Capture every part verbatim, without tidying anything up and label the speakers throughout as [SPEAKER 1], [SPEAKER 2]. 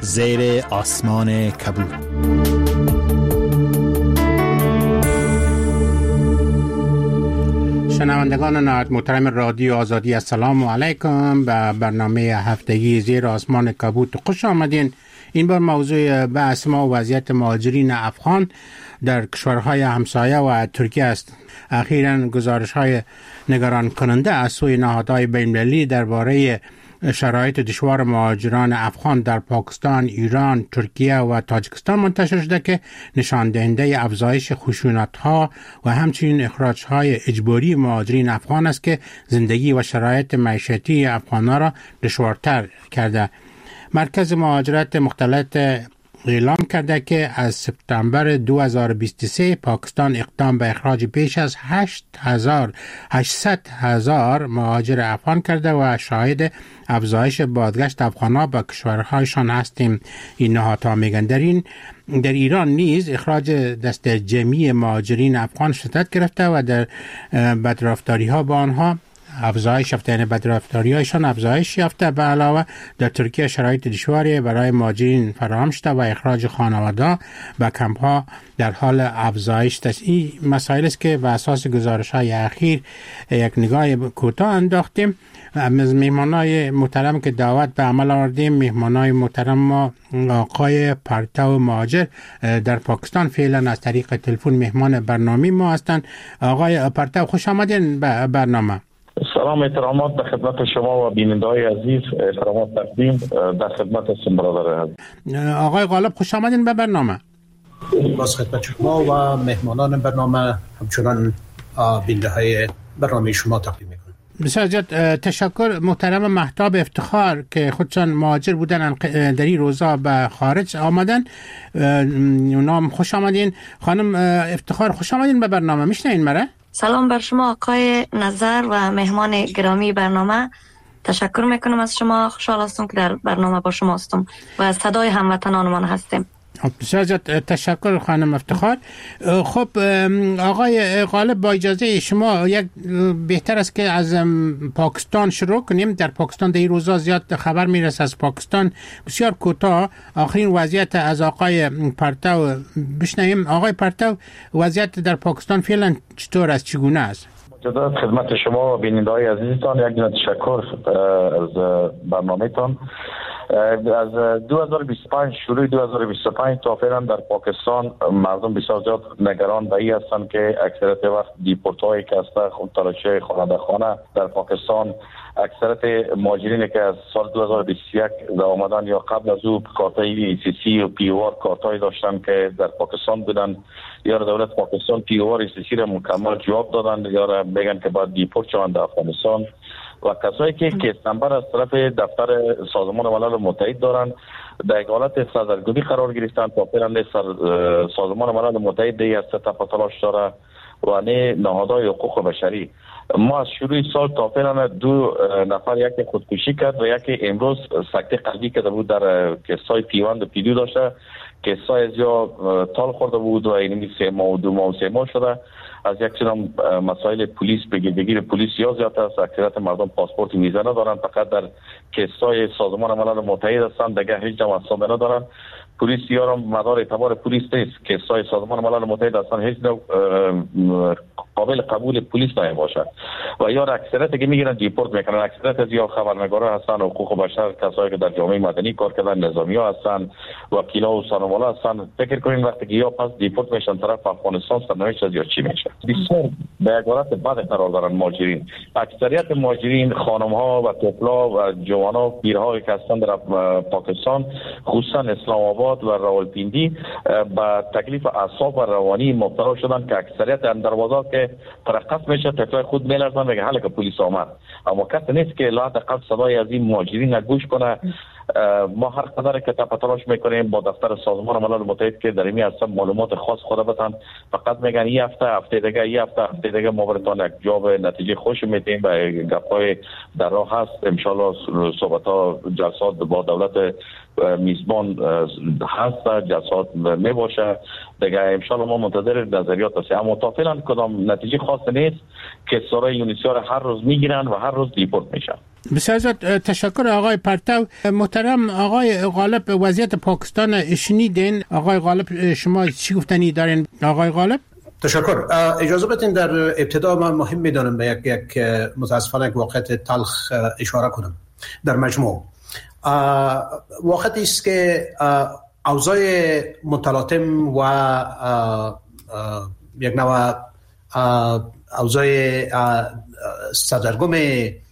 [SPEAKER 1] زیر آسمان کبود.
[SPEAKER 2] شنوندگان نهایت محترم رادیو آزادی، السلام علیکم. به برنامه هفتگی زیر آسمان کبود خوش آمدین. این بار موضوع بحث ما وضعیت مهاجرین افغان در کشورهای همسایه و ترکیه است. اخیراً گزارش‌های نگران کننده از سوی نهادهای بین‌المللی درباره شرایط دشوار مهاجران افغان در پاکستان، ایران، ترکیه و تاجیکستان منتشر شده که نشان دهنده افزایش خشونت‌ها و همچنین اخراج‌های اجباری مهاجرین افغان است که زندگی و شرایط معیشتی افغان‌ها را دشوارتر کرده. مرکز مهاجرت مختلط اعلام کرده که از سپتامبر دو هزار و بیست و سه پاکستان اقدام به اخراج بیش از هشت هزار هشتصد هزار مهاجر افغان کرده و شاهد افزایش بازگشت افغان‌ها به کشورهایشان هستیم. این نهادها میگن در این در ایران نیز اخراج دست جمعی مهاجرین افغان شدت گرفته و در بدرفتاری ها با آنها افزایش یافته، یعنی بدرفتاری هایشان افزایش یافته. به علاوه در ترکیه شرایط دشواری برای مهاجرین فراهم شده و اخراج خانواده به کمپ ها در حال افزایش است. این مسائل است که بر اساس گزارش های اخیر یک نگاه کوتاه انداختیم. از مهمانای محترم که دعوت به عمل آوردیم، مهمانای محترم ما آقای پرتو مهاجر در پاکستان فعلا از طریق تلفن مهمان برنامه ما هستند. آقای پرتو خوش آمدین به برنامه.
[SPEAKER 3] سلام، احترامات به خدمت شما و بیننده‌های عزیز. احترامات تقدیم در خدمت هستم برادر عزیز.
[SPEAKER 2] آقای غالب خوش آمدین به برنامه.
[SPEAKER 4] باز خدمت شما و مهمانان برنامه همچنان بیننده‌های برنامه شما تقدیم می‌کنم.
[SPEAKER 2] بسیار زیاد تشکر. محترم مهتاب افتخار که خودشان مهاجر بودن در این روزا به خارج آمدن، اونا خوش آمدین. خانم افتخار خوش آمدین به برنامه. میشنین مرا؟
[SPEAKER 5] سلام بر شما آقای نظر و مهمان گرامی برنامه. تشکر میکنم از شما. خوشحال هستم که در برنامه با شما هستم و صدای هموطنانمان هستیم.
[SPEAKER 2] بسیار زیاد تشکر خانم افتخار. خب آقای غالب، با اجازه شما یک بهتر است که از پاکستان شروع کنیم. در پاکستان در این روزا زیاد خبر میرسه از پاکستان. بسیار کوتاه آخرین وضعیت از آقای پرتو بشنویم. آقای پرتو، وضعیت در پاکستان فعلا چطور است، چگونه است؟
[SPEAKER 3] مجدد خدمت شما و بیننده‌های عزیزتان یک جنت تشکر از برنامه‌تان. از دو هزار و بیست و پنج شروع دو هزار و بیست و پنج تا فعلا در پاکستان مردم بسیار زیاد نگران به این هستند که اکثریت وقت دیپورت هایی که هست خود تلاشی خانواده خانه در پاکستان، اکثریت مهاجرینی که از سال دو هزار و بیست و یک در آمدن یا قبل از او کارتای ای سی سی و پی او آر کارتای داشتن که در پاکستان بودن، یا دولت پاکستان پی او آر ای سی سی را مکمل جواب دادن یا را میگن که باید دیپورت شوند در افغانستان. و کسایی که کیس نمبر از طرف دفتر سازمان ملل متحد دارند در حالت سردرگمی قرار گرفتن تا فعلا سازمان ملل متحد دی است تا تلاش داره و نه نهادهای حقوق بشری. ما از شروع سال تا فعلا دو نفر، یکی خودکشی کرد و یکی امروز سکته قلبی کرده بود در کیسای پیوند و پی دو داشته. کیسای از یا تال خورده بود و اینمی سه ماه و دو ماه و سه ماه شده. از یک چنان مسائل پلیس بگیردگیر پلیس یا زیادتر است. اکثریت مردم پاسپورت ویزا ندارن، فقط در کیسای سازمان ملل متحد هستند، دیگه هیچ نوع اسناد ندارن. پلیس یا مدار اعتبار پلیس نیست، کیسای سازمان ملل متحد هستند، هیچ نوع قابل قبول پلیس نمیباشد و یا اکثریت که میگیرن دیپورت میکنن. اکثریت از یا خبرنگارا هستن، حقوق بشر، کسایی که در جامعه مدنی کار کردن، نظامی‌ها هستن، وکیلا و سانوالا هستن. فکر کنین وقتی که یا پس دیپورت میشن طرف افغانستان، سرنوشت از یا چی میشه؟ بسیار به یک حالت بد قرار دارن مهاجرین. اکثریت مهاجرین خانم‌ها و طفلا و جوان‌ها، پیرها که هستن در پاکستان، خصوصا اسلام آباد و راولپیندی، با تکلیف اعصاب و روانی مبتلا شدن که اکثریت در بازار که ترقص میشه طفلای خود میلرزن میگه حالا که پلیس آمد، اما کسی نیست که لا دقیق صدای از این مهاجرین گوش کنه. ما هر قدر که تلاش میکنیم با دفتر سازمان ملل متحد که در این هستن معلومات خاص خود بدن، فقط میگن این هفته هفته دیگه این هفته هفته دیگه ما براتون یک جواب نتیجه خوش میدیم و گپای در راه هست. ان شاء الله صحبت ها جلسات با دولت میزبان هست، جلسات می باشه دیگه. ان شاء الله ما منتظر نظریات هستیم، اما تا فعلا کدام نتیجه خاص نیست که سرای یونیسیار هر روز میگیرن و هر روز دیپورت میشن.
[SPEAKER 2] بسیار زیاد تشکر آقای پرتو. محترم آقای غالب، وضعیت پاکستان شنیدین. آقای غالب شما چی گفتنی دارین؟ آقای غالب
[SPEAKER 4] تشکر. اجازه بدین در ابتدا من مهم میدانم به یک یک متاسفانه یک واقعیت تلخ اشاره کنم. در مجموع واقعیتی است که اوضاع متلاطم و یک نوع اوضاع سردرگم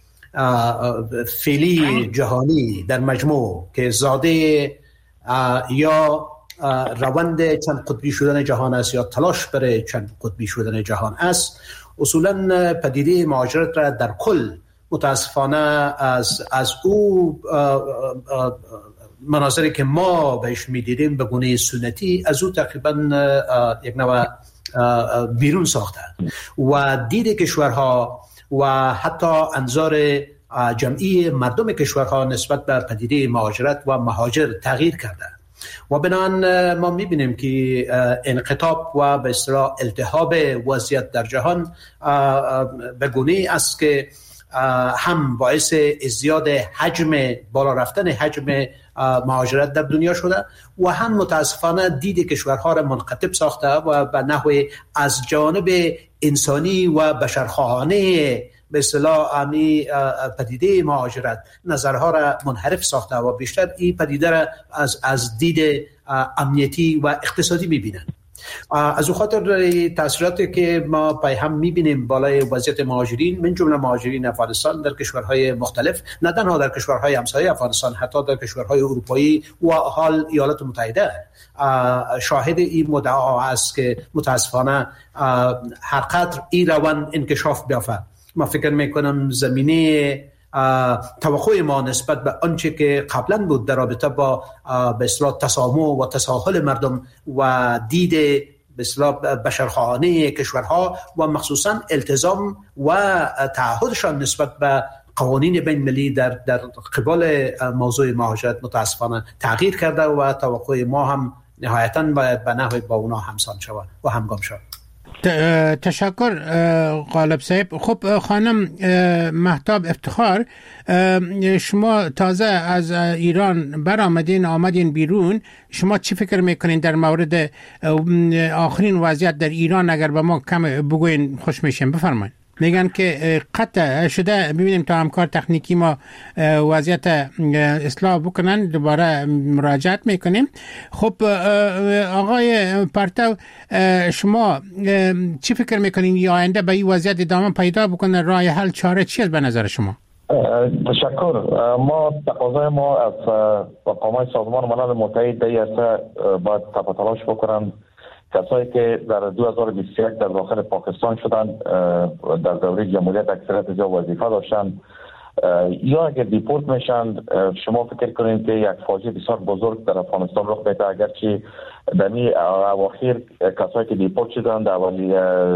[SPEAKER 4] فعلی جهانی در مجموع که زاده یا روند چند قطبی شدن جهان است یا تلاش برای چند قطبی شدن جهان است، اصولا پدیده مهاجرت را در کل متاسفانه از از او مناظری که ما بهش می‌دیدیم به گونه سنتی از او تقریبا یک نوع بیرون ساخته و دید کشورها و حتی انظار جمعی مردم کشورها نسبت به پدیده مهاجرت و مهاجر تغییر کرده و بنابراین ما می‌بینیم که انقطاع و به اصطلاح التهاب وضعیت در جهان به گونه است که هم باعث ازدیاد حجم بالا رفتن حجم مهاجرت در دنیا شده و هم متاسفانه دید کشورها را منقطب ساخته و به نحو از جانب انسانی و بشرخواهانه به اصطلاح امی پدیده مهاجرت نظرها را منحرف ساخته و بیشتر این پدیده را از از دید امنیتی و اقتصادی می‌بینند. از او خاطر تاثیراتی که ما پای هم می‌بینیم بالای وضعیت مهاجرین من جمله مهاجرین افغانستان در کشورهای مختلف، نه تنها در کشورهای همسایه افغانستان، حتی در کشورهای اروپایی و حال ایالات متحده شاهد این مدعا است که متاسفانه هر قدر این روند انکشاف بیافته. ما فکر میکنم زمینه توقع ما نسبت به آنچه که قبلا بود در رابطه با به اصطلاح تسامح و تساهل مردم و دید به اصطلاح بشرخواهانه کشورها و مخصوصا التزام و تعهدشان نسبت به قوانین بین المللی در در قبال موضوع مهاجرت متاسفانه تغییر کرده و توقع ما هم نهایتاً باید به نحوی با اونا همسان شود و همگام شود.
[SPEAKER 2] تشکر غالب صاحب. خب خانم مهتاب افتخار، شما تازه از ایران برآمدین، آمدین بیرون، شما چی فکر میکنین در مورد آخرین وضعیت در ایران؟ اگر به ما کم بگوین خوش میشیم. بفرمایید. میگن که قطع شده، ببینیم تا همکار تکنیکی ما وضعیت اصلاح بکنن، دوباره مراجعت میکنیم. خب آقای پرتو، شما چی فکر میکنین یا آینده به این وضعیت ادامه پیدا بکنه؟ راه حل چاره چی است به نظر شما؟
[SPEAKER 3] تشکر. ما تقاضای ما از مقامات سازمان ملل متحد دی است باید تپ تلاش بکنن کسایی که در دو هزار و بیست و یک در داخل پاکستان شدند در دوره جمهوریت اکثریت یا وظیفه داشتند یا اگر دیپورت میشن، شما فکر کنید که یک فاجعه بسیار بزرگ در افغانستان رخ میده. اگرچه در این اواخر کسایی که دیپورت شدند اولی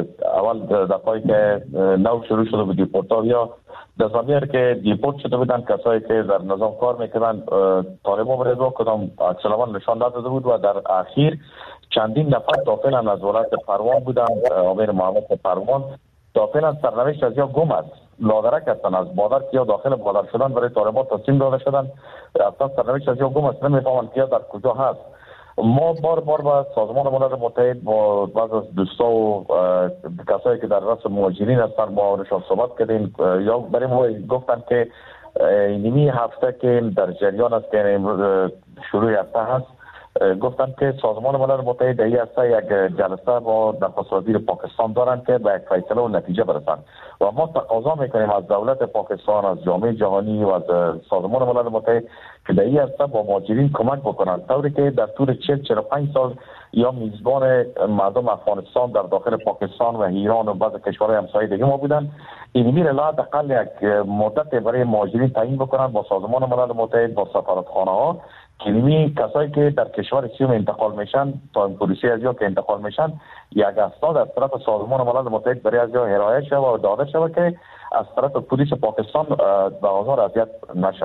[SPEAKER 3] اول دفعه که نو شروع شده به دیپورت ها یا در زمینه که دیپورت شده بودند کسایی که در نظام کار میکردند طالبان برای کدام اکسلمان نشان داده بود و در اخیر چندین نفر داخل از ولایت پروان بودند. امیر محمد پروان داخل از سرنوشت از یا گم است، لادرک هستند، از بادر که یا داخل بادر شدن برای طالبان تصمیم داده شدند، اصلا سرنوشت از یا گم است، نمیفهمند که در کجا هست. ما بار بار با سازمان ملل متحد با بعض از دوستا و کسایی که در رأس مهاجرین هستند با اونشان صحبت کردیم یا برای ما گفتند که اینمی هفته که در جریان است که شروع هفته هست، گفتن که سازمان ملل متحد ای هسته یک جلسه با نخست وزیر پاکستان دارند که به یک فیصله و نتیجه برسند و ما تقاضا میکنیم از دولت پاکستان، از جامعه جهانی و از سازمان ملل متحد که در این هسته با مهاجرین کمک بکنند، طوری که در طول چهل تا چهل و پنج سال یا میزبان مردم افغانستان در داخل پاکستان و ایران و بعض کشورهای همسایه دیگه ما بودن، این میره لا حداقل یک مدت برای مهاجرین تعیین بکنن با سازمان ملل متحد، با سفارتخانه ها، کلمی کسایی که در کشور سیوم انتقال میشن تا پلیسی از یا که انتقال میشن یک اسناد از طرف سازمان ملل متحد برای از یا ارائه شود و داده شود که از طرف پلیس پاکستان به آزار اذیت نشوند.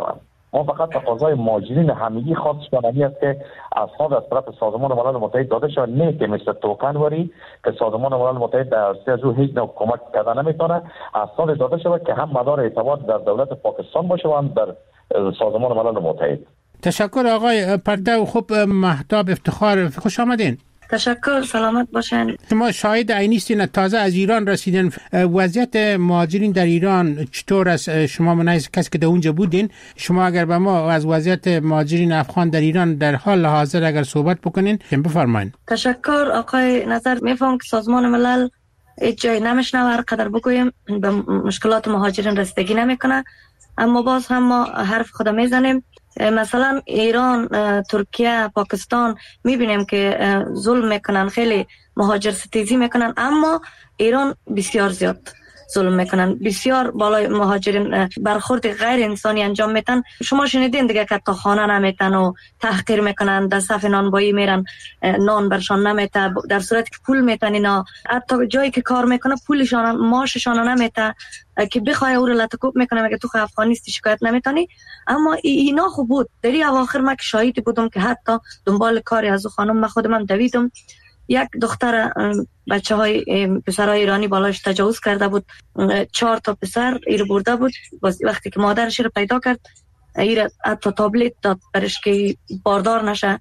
[SPEAKER 3] ما فقط تقاضای مهاجرین همگی خواستشان این است که اسناد از طرف سازمان ملل متحد داده شود، نه که مثل توکن وری که سازمان ملل متحد در عرصه از او هیچ نوع کمک کردن نمیتونه، اسناد داده شود که هم مدار اعتبار در دولت پاکستان باشه و هم در سازمان ملل متحد.
[SPEAKER 2] تشکر آقای پرتو. خوب مهتاب افتخار، خوش آمدین.
[SPEAKER 5] تشکر، سلامت باشین.
[SPEAKER 2] شما شاهد عینی هستین، تازه از ایران رسیدین. وضعیت مهاجرین در ایران چطور است؟ شما منایز کسی که در اونجا بودین، شما اگر به ما از وضعیت مهاجرین افغان در ایران در حال حاضر اگر صحبت بکنین بفرمایید.
[SPEAKER 5] تشکر آقای نظر. میفهم که سازمان ملل هیچ جای نمیشنوه، هر قدر بگویم به مشکلات مهاجرین رسیدگی نمیکنه، اما باز هم ما حرف خود میزنیم. مثلا ایران، ترکیه، پاکستان میبینیم که ظلم میکنن، خیلی مهاجر ستیزی میکنن، اما ایران بسیار زیاد ظلم میکنن، بسیار بالای مهاجرین برخورد غیر انسانی انجام میتن. شما شنیدین دیگه که تا خانه نمیتن و تحقیر میکنن، در صف نانوایی میرن، نان برشان نمیته، در صورتی که پول میتن اینا، حتی جایی که کار میکنه پولشان معاششان نمیته که بخوای او رو لطکوب میکنه، مگه تو افغانیستی شکایت نمیتونی. اما اینا خوب بود. در این اواخر من که شاهد بودم که حتی دنبال کاری از او خانم من خودم دویدم، یک دختر بچه های پسرای ایرانی بالاش تجاوز کرده بود، چهار تا پسر ایر برده بود. وقتی که مادرش رو پیدا کرد، ایر حتی تابلت داد برش که باردار نشه.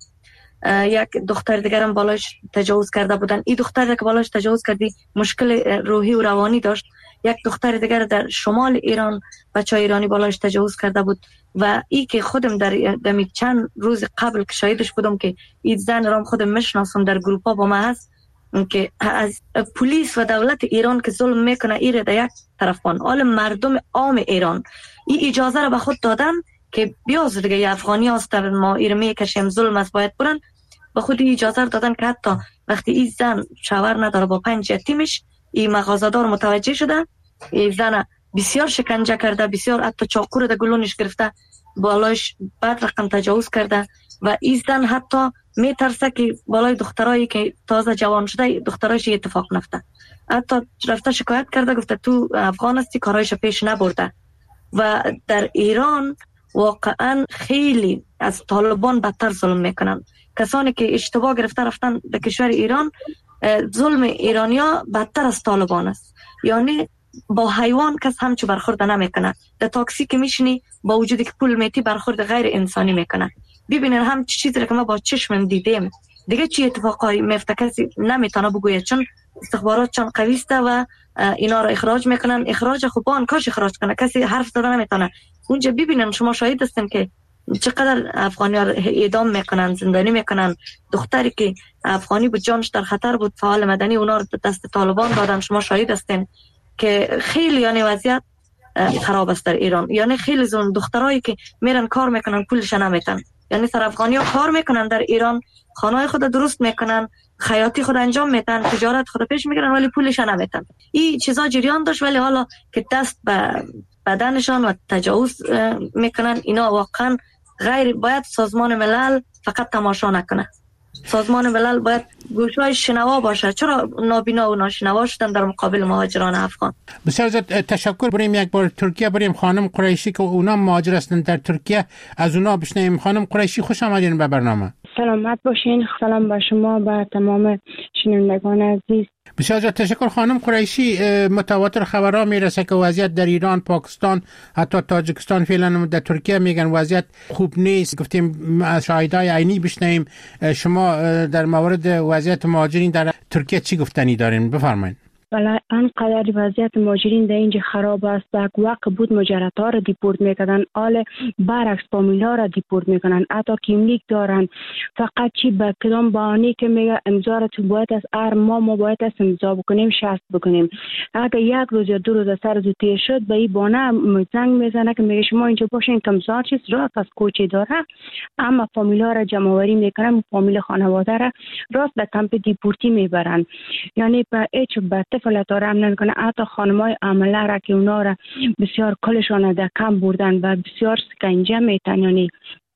[SPEAKER 5] یک دختر دیگر هم بالاش تجاوز کرده بودن. این دختر که بالاش تجاوز کردی مشکل روحی و روانی داشت. یک دختر دیگر در شمال ایران بچه ایرانی بالاش تجاوز کرده بود و ای که خودم در دمی چند روز قبل که شاهدش بودم که این زن رام خودم میشناسم، در گروپا با ما هست، که از پلیس و دولت ایران که ظلم میکنه ایره در یک طرفان، حال مردم عام ایران این اجازه را به خود دادن که بیاز دیگه افغانی هست ما ایره میکشیم، ظلم است باید برن، به خود اجازه دادن که حتی وقتی این زن شوهر نداره با پنج یتیمش، این مغازه‌دار متوجه شده، این زن بسیار شکنجه کرده، بسیار حتی چاقو رو در گلونش گرفته، بالاش بعد رقم تجاوز کرده و این زن حتی میترسه که بالای دخترایی که تازه جوان شده دخترایش اتفاق نفته، حتی رفته شکایت کرده، گفته تو افغان هستی کارایش پیش نبرده. و در ایران واقعا خیلی از طالبان بدتر ظلم میکنن. کسانی که اشتباه گرفته رفتن به کشور ایران، ظلم ایرانیا بدتر از طالبان است. یعنی با حیوان کس همچو برخورد نمیکنه. در تاکسی که میشینی با وجودی که پول میتی برخورد غیر انسانی میکنه. ببینین هم چیزی که ما با چشمم دیدیم دیگه چی اتفاقایی میفته کسی نمیتونه بگوید، چون استخبارات چون قوی است و اینا رو اخراج میکنن. اخراج خوبان کاش اخراج کنه، کسی حرف زدن نمیتونه. اونجا ببینن، شما شاهد هستین که چقدر افغانی ها اعدام میکنن، زندانی میکنن. دختری که افغانی بود جانش در خطر بود، فعال مدنی، اونا رو دست طالبان دادن. شما شاهد هستین که خیلی یعنی وضعیت خراب است در ایران. یعنی خیلی زون دخترایی که میرن کار میکنن پولش نمیتن. یعنی سر افغانی ها کار میکنن در ایران، خانه خود درست میکنن، خیاطی خود انجام میتن، تجارت خود پیش میگیرن، ولی پولش نمیتن. این چیزا جریان داشت، ولی حالا که دست به بدنشان و تجاوز میکنن، اینا واقعا غیر. باید سازمان ملل فقط تماشا نکنه، سازمان ملل باید گوشهای شنوا باشه. چرا نابینا و ناشنوا شدن در مقابل مهاجران افغان؟
[SPEAKER 2] بسیار زیاد تشکر. بریم یک بار ترکیه، بریم خانم قریشی که اونا مهاجر هستند در ترکیه، از اونا بشنویم. خانم قریشی خوش آمدین به برنامه.
[SPEAKER 6] سلامت باشین. سلام با شما، با تمام شنوندگان عزیز.
[SPEAKER 2] بسیار زیاد تشکر. خانم قریشی، متواتر خبرها میرسه که وضعیت در ایران، پاکستان، حتی تاجیکستان، فعلا در ترکیه میگن وضعیت خوب نیست. گفتیم شاهدای عینی بشنویم. شما در مورد وضعیت مهاجرین در ترکیه چی گفتنی دارین؟ بفرمایید.
[SPEAKER 6] بله، انقدر وضعیت مهاجرین در اینجا خراب است. یک وقت بود مجردها را دیپورت میکردن، حال برعکس فامیلا را دیپورت میکنن، حتی کیملیک دارن. فقط چی به کدام بهانه که میگه امضا را تو باید از هر ما ما باید از امضا بکنیم، شرط بکنیم. اگر یک روز یا دو روز سر زو تیر شد به این بهانه زنگ میزنه که میگه شما اینجا باشین، کمزار چیز راست از کوچه داره، اما فامیلا را جمع آوری میکنن، فامیل خانواده را راست به کمپ دیپورتی میبرن. یعنی به هیچ فلات آرام نمیکنه. حتی خانمای عامله را که اونا را بسیار کلشان در کم بردن و بسیار سکنجه میتن. یعنی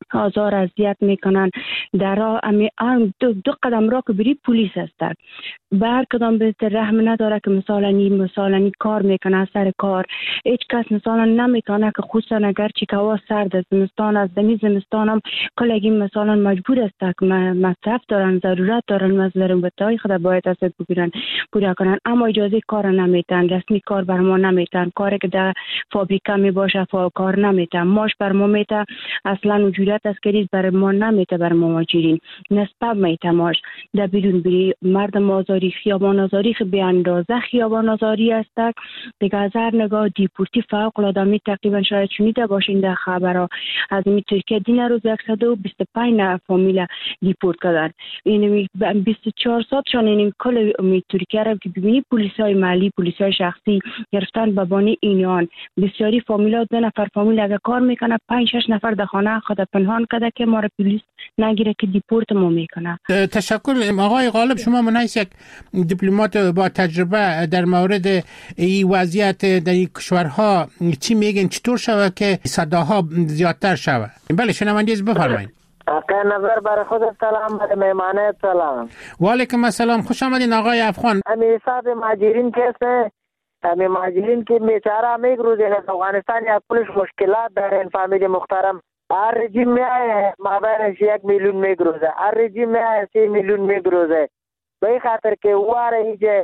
[SPEAKER 6] آزار اذیت میکنن. در راه دو, دو قدم را که بری پلیس هستن، بر کدام به رحم نداره که مثلا این مثلا این کار میکنه سر کار. هیچ کس مثلا نمیتونه که خصوصا اگر چی که هوا سرد است، زمستان است، دمی زمستان هم کلگی مثلا مجبور است که مصرف دارن، ضرورت دارن، از ضرورتهای خود باید است بگیرن پورا کنن، اما اجازه کار نمیتن، رسمی کار بر ما نمیتن، کاری که در فابریکه می باشه کار نمیتن، ماش بر ما میته اصلا وجودت است که بر ما نمیته، بر ما ماجرین نسبت میته ماش در بیرون بری. مردم آزاری خیابان آزاری به اندازه خیابان آزاری است دیگه. از هر نگاه دیپورتی فوق العاده می تقریبا شاید شنیده باشین در خبرها از می ترکیه دین روز صد و بیست و پنج فامیل دیپورت کردن. این بیست و چهار سالشان این کل می ترکیه رو که ببینی پلیسای محلی، پلیسای شخصی گرفتن به بانی اینان. بسیاری فامیل‌ها دو نفر فامیل اگه کار میکنه پنج شش نفر در خانه خود پنهان کرده که ما رو پلیس نگیره که دیپورت ما میکنه.
[SPEAKER 2] تشکر آقای غالب. شما من یک دیپلمات با تجربه در مورد این وضعیت در این کشورها چی میگن چطور شود که صداها زیادتر شود؟ بله شنونده بفرمایید.
[SPEAKER 7] آقای نظر برای خود سلام، برای مهمانه سلام.
[SPEAKER 2] و علیکم السلام، خوش آمدین آقای افغان.
[SPEAKER 7] امی حساب مهاجرین کیسه امی مهاجرین که بیچاره میگروزین از افغانستان یا کلش مشکلات دارن. فامیل محترم هر رژیم میایه مابینش یک میلیون میگروزه، هر رژیم میایه سی میلیون میگروزه. به این خاطر که واره ایجه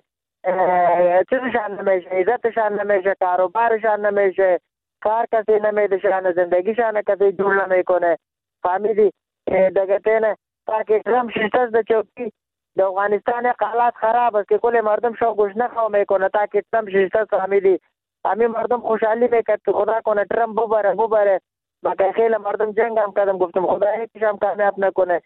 [SPEAKER 7] چیزشان نمیشه، عزتشان نمیشه، کاروبارشان نمیشه، کار کسی نمیدشان، زندگیشان کسی جور نمیکنه. فامیلی دگتینه تاکه کم شیشتاز ده چوکی ده افغانستان حالات خراب است که کل مردم شو گوش نخواه میکنه تاکه کم شیشتاز. فامیلی همین مردم خوشحالی میکرد که خدا کنه ترامپ ببره ببره با که خیلی مردم جنگ هم کردم، گفتم خدا هیچ هم کامیاب نکنه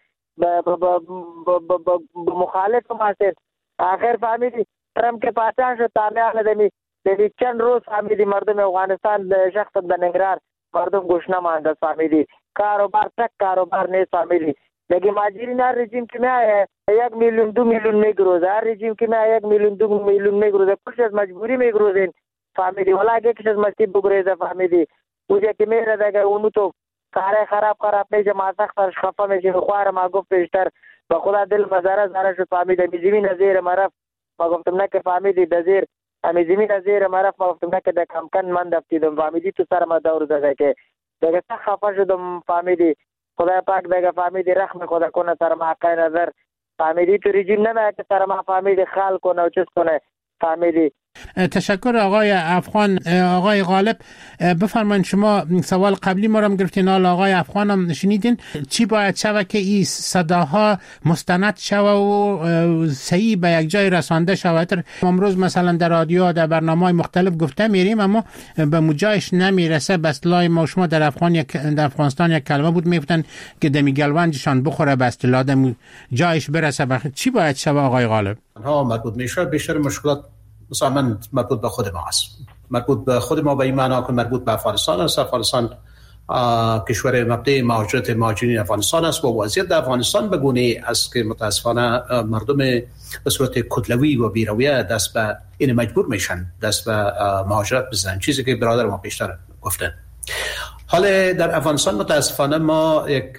[SPEAKER 7] مخالف هم هست. آخر فامیلی ترامپ که پاچان شد تامیان دمی دمی چند روز فامیلی مردم افغانستان شخص بنگرار مردم گوش نمانده. فامیلی کاروبار تک کاروبار نیست. فامیلی دیگه ماجرین هر رژیم که میایه یک میلیون دو میلیون میگروزه، هر رژیم که میایه یک میلیون دو میلیون میگروزه، کلش از مجبوری میگروزین. فامیلی ولی اگه کش از مستی بگریزه فامیلی اوجه که میره دیگه اونو تو کاره خراب خراب میشه، ما سخترش خفه میشه. خوار ما گفت پیشتر با خدا دل مزاره زاره شد. فامیلی می زمین زیر مرف ما گفتم نه که فامیلی در زیر همی زمین زیر مرف ما گفتم نه که در کمکن من دفتیدم. فامیلی تو سر ما دور داده که دیگه سخت خفه شدم. فامیلی خدا پاک دیگه فامیلی رحم خدا کنه سر ما حقای نظر. فامیلی تو رژیم نمیاد که سر ما فامیلی خال کنه و چیز کنه. فامیلی
[SPEAKER 2] تشکر آقای افغان. آقای غالب بفرمایید شما سوال قبلی ما رو گرفتین، حالا آقای افغان هم شنیدین. چی باید شود که این صداها مستند شود و صحیح به یک جای رسانده شود؟ امروز مثلا در رادیو در برنامه‌های مختلف گفته میریم اما به مجایش نمیرسه. به اصطلاح ما شما در افغان یک در افغانستان یک کلمه بود میگفتن که دمی گلوانجشان بخوره به اصطلاح دم جایش برسه. بخ... چی باید شود آقای غالب؟
[SPEAKER 4] ها مربوط میشه بیشتر مشکلات مثلا مربوط به خود ما است، مربوط به خود ما به این معنا که مربوط به افغانستان است. افغانستان کشور مبدأ مهاجرت مهاجرین افغانستان است و وضعیت در افغانستان به گونه‌ای است که متاسفانه مردم به صورت کتلوی و بی‌رویه دست به این مجبور میشن دست به مهاجرت بزنن، چیزی که برادر ما پیشتر گفتن. حالا در افغانستان متاسفانه ما یک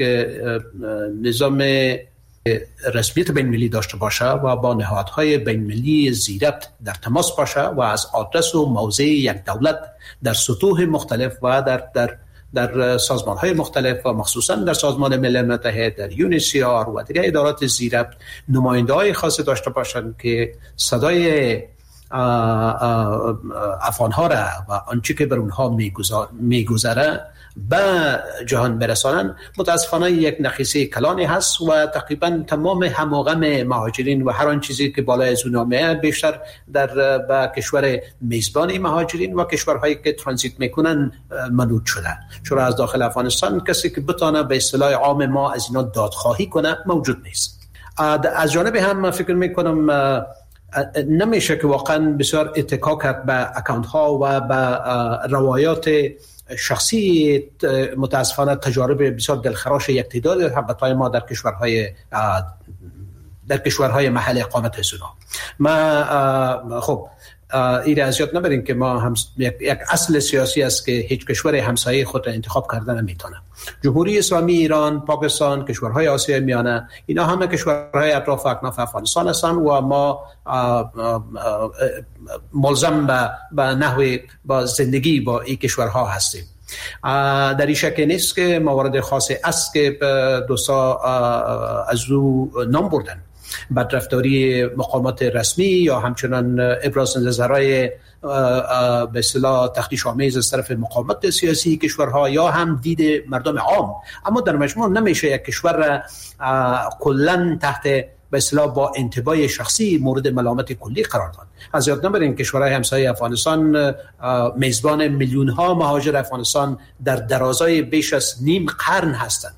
[SPEAKER 4] نظام رسمیت بین‌المللی داشته باشه و با نهادهای بین‌المللی زیربط در تماس باشه و از آدرس و موضع یک دولت در سطوح مختلف و در در در سازمان‌های مختلف و مخصوصا در سازمان ملل متحد، در یونیسیار و دیگر ادارات زیربط نماینده‌های خاصی داشته باشند که صدای افغان‌ها را و آنچه که بر اونها میگذره به جهان برسانن. متاسفانه یک نقیصه کلانی هست و تقریبا تمام هماغم مهاجرین و هر آن چیزی که بالای از اونها میاد بیشتر در به کشور میزبان مهاجرین و کشورهایی که ترانزیت میکنن منوط شده. چرا از داخل افغانستان کسی که بتونه به اصطلاح عام ما از اینا دادخواهی کنه موجود نیست. از جانب هم من فکر میکنم نمیشه که واقعا بسیار اتکا کرد به اکانت ها و به روایات شخصی متاسفانه تجارب بسیار دلخراش یک تعداد هموطنان ما در کشورهای در کشورهای محل اقامت هستند. ما خب این از یاد نبریم که ما هم یک اصل سیاسی است که هیچ کشور همسایه خود را انتخاب کردن نمیتونه. جمهوری اسلامی ایران، پاکستان، کشورهای آسیای میانه، اینا همه کشورهای اطراف اکناف افغانستان هستند و ما ملزم به به نحو با زندگی با این کشورها هستیم. در این شک نیست که موارد خاصی است که دوستا از او نام بردن، بدرفتاری مقامات رسمی یا همچنان ابراز نظرهای به اصطلاح تخطیش‌آمیز از طرف مقامات سیاسی کشورها یا هم دید مردم عام. اما در مجموع نمیشه یک کشور را کلاً تحت به اصطلاح با انتباه شخصی مورد ملامت کلی قرار داد. از یاد نبریم کشورهای همسایه افغانستان میزبان میلیون ها مهاجر افغانستان در درازای بیش از نیم قرن هستند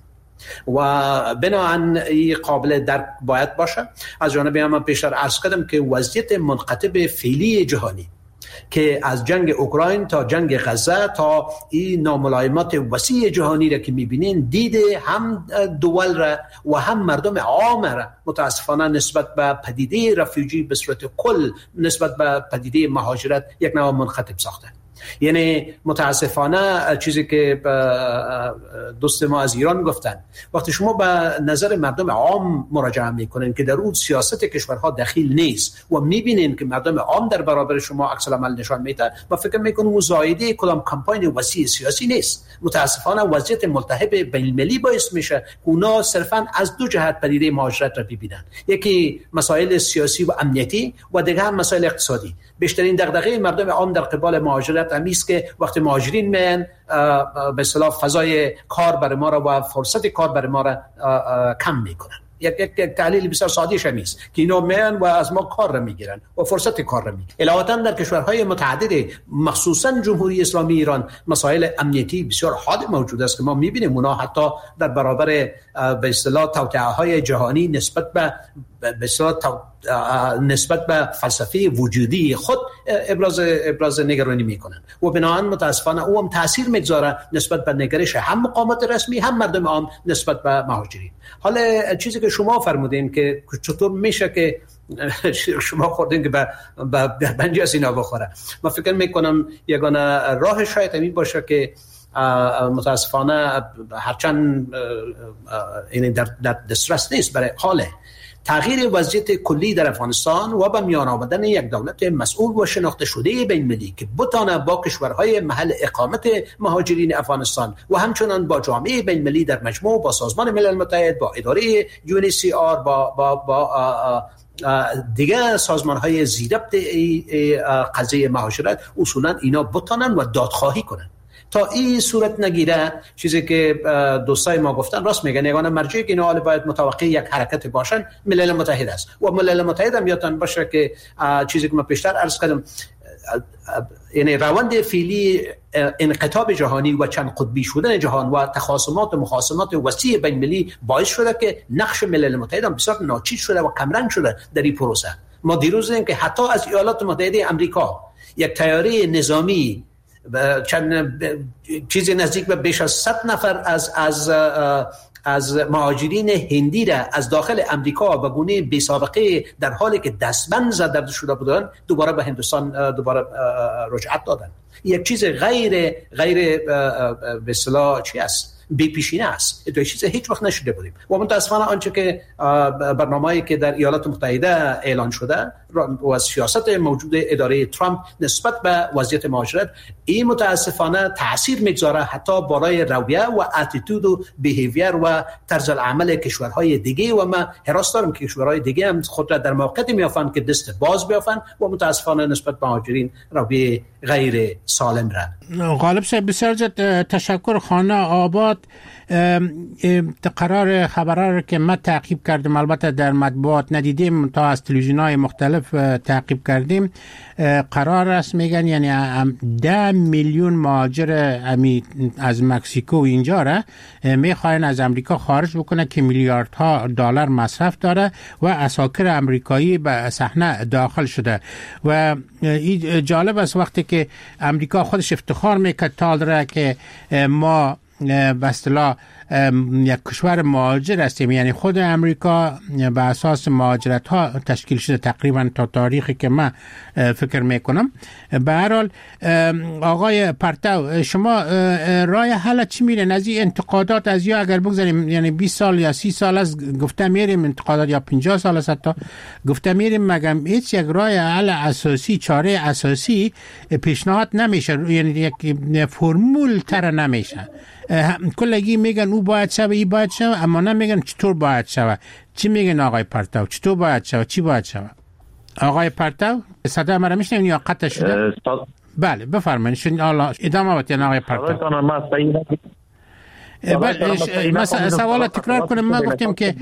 [SPEAKER 4] و بناهن این قابل درک باید باشه. از جانب هم پیشتر عرض کردم که وضعیت منقطب فعلی جهانی که از جنگ اوکراین تا جنگ غزه تا این ناملایمات وسیع جهانی را که میبینین، دیده هم دول را و هم مردم عام را متاسفانه نسبت به پدیده رفیوجی به صورت کل، نسبت به پدیده مهاجرت یک نوع منقطب ساخته. یعنی متاسفانه چیزی که دوست ما از ایران گفتن، وقتی شما به نظر مردم عام مراجعه میکنین که در اون سیاست کشورها دخیل نیست و میبینین که مردم عام در برابر شما عکس العمل نشان میدن، ما فکر میکنم مزایده کدام کمپاین وسیع سیاسی نیست. متاسفانه وضعیت ملتهب بین المللی باعث میشه که اونا صرفا از دو جهت پدیده مهاجرت را ببینن، یکی مسائل سیاسی و امنیتی و دیگه هم مسائل اقتصادی. بیشترین دغدغه مردم عام در قبال مهاجرت همیست که وقتی مهاجرین میان به اصطلاح فضای کار برای ما را و فرصت کار برای ما را کم میکنن. یک یک تحلیل بسیار ساده شمیست که اینا میان و از ما کار را میگیرن و فرصت کار را میگیرن. علاوه در کشورهای متعدد مخصوصا جمهوری اسلامی ایران مسائل امنیتی بسیار حاد موجود است که ما میبینیم اونا حتی در برابر به اصطلاح توطئه‌های جهانی نسبت به به اصطلاح نسبت به فلسفه وجودی خود ابراز ابراز نگرانی میکنن و بنابراین متاسفانه او هم تاثیر میگذاره نسبت به نگرش هم مقامات رسمی هم مردم عام نسبت به مهاجرین. حالا چیزی که شما فرمودین که چطور میشه که شما خوردین که به بنجی از اینا بخوره، من فکر میکنم یگانه راه شاید همین باشه که متاسفانه هرچند این در دسترس نیست برای حاله تغییر وضعیت کلی در افغانستان و به میان آمدن یک دولت مسئول و شناخته شده بین المللی که بتونه با کشورهای محل اقامت مهاجرین افغانستان و همچنان با جامعه بین المللی در مجموع، با سازمان ملل متحد، با اداره یو ان سی آر، با با با دیگه سازمان‌های زیربط قضیه مهاجرت اصولا اینا بتونن و دادخواهی کنن. تا این صورت نگیره، چیزی که دوستای ما گفتن راست میگن، یگانه مرجعی که اینا باید متوقع یک حرکت باشن ملل متحد است و ملل متحد هم یادتان باشه که چیزی که ما پیشتر عرض کردم، یعنی روند فعلی انقطاب جهانی و چند قطبی شدن جهان و تخاصمات و مخاصمات وسیع بین المللی باعث شده که نقش ملل متحد هم بسیار ناچیز شده و کمرنگ شده در این پروسه. ما دیروز دیدیم که حتی از ایالات متحده آمریکا یک طیاره نظامی چند چیزی نزدیک به بیش از صد نفر از از از مهاجرین هندی را از داخل امریکا به گونه بی سابقه در حالی که دستبند زده شده بودند دوباره به هندوستان دوباره رجعت دادن. یک چیز غیر غیر به اصطلاح چی است؟ بی پیشینه است. دو چیز هیچ وقت نشده بودیم و متاسفانه آنچه که برنامه‌ای که در ایالات متحده اعلان شده و از سیاست موجود اداره ترامپ نسبت به وضعیت مهاجرت، این متاسفانه تاثیر میگذاره حتی بالای رویه و اتیتود و بیهیویر و طرز العمل کشورهای دیگه و ما حراس دارم که کشورهای دیگه هم خود را در موقعیتی میافن که دست باز بیافن و متاسفانه نسبت به مهاجرین رویه غیر سالم را.
[SPEAKER 2] غالب صاحب بسیار تشکر. خانه آباد قرار خبرها که ما تعقیب کردیم، البته در مطبوعات ندیدیم تا از تلویزیون‌های مختلف تعقیب کردیم، قرار است میگن یعنی ده میلیون مهاجر از مکزیکو اینجا را میخواین از امریکا خارج بکنه که میلیاردها دلار مصرف داره و اساکر امریکایی به صحنه داخل شده و این جالب است وقتی که امریکا خودش افتخار میکرد تا داره که ما به اصطلاح یک کشور مهاجر هستیم، یعنی خود امریکا به اساس مهاجرت ها تشکیل شده تقریبا تا تاریخی که من فکر میکنم. به هر حال آقای پرتو، شما راه حل چی میرین از این انتقادات؟ از یا اگر بگذاریم یعنی بیست سال یا سی سال از گفته میریم انتقادات، یا پنجاه سال است حتی گفته میریم، مگم هیچ یک راه حل اساسی، چاره اساسی پیشنهاد نمیشه، یعنی یک فرمول تر نمیشه. کلگی میگن او باید شوه، ای باید شوه، اما نمیگن چطور باید شوه. چی میگن آقای پرتو؟ چطور باید شوه؟ چی باید شوه؟ آقای پرتو صدا مرا میشنوین یا قطع شده؟ بله بفرمایید، شن الله ادامه بدین آقای پرتو. بله ما سوال تکرار کنم. ما گفتیم که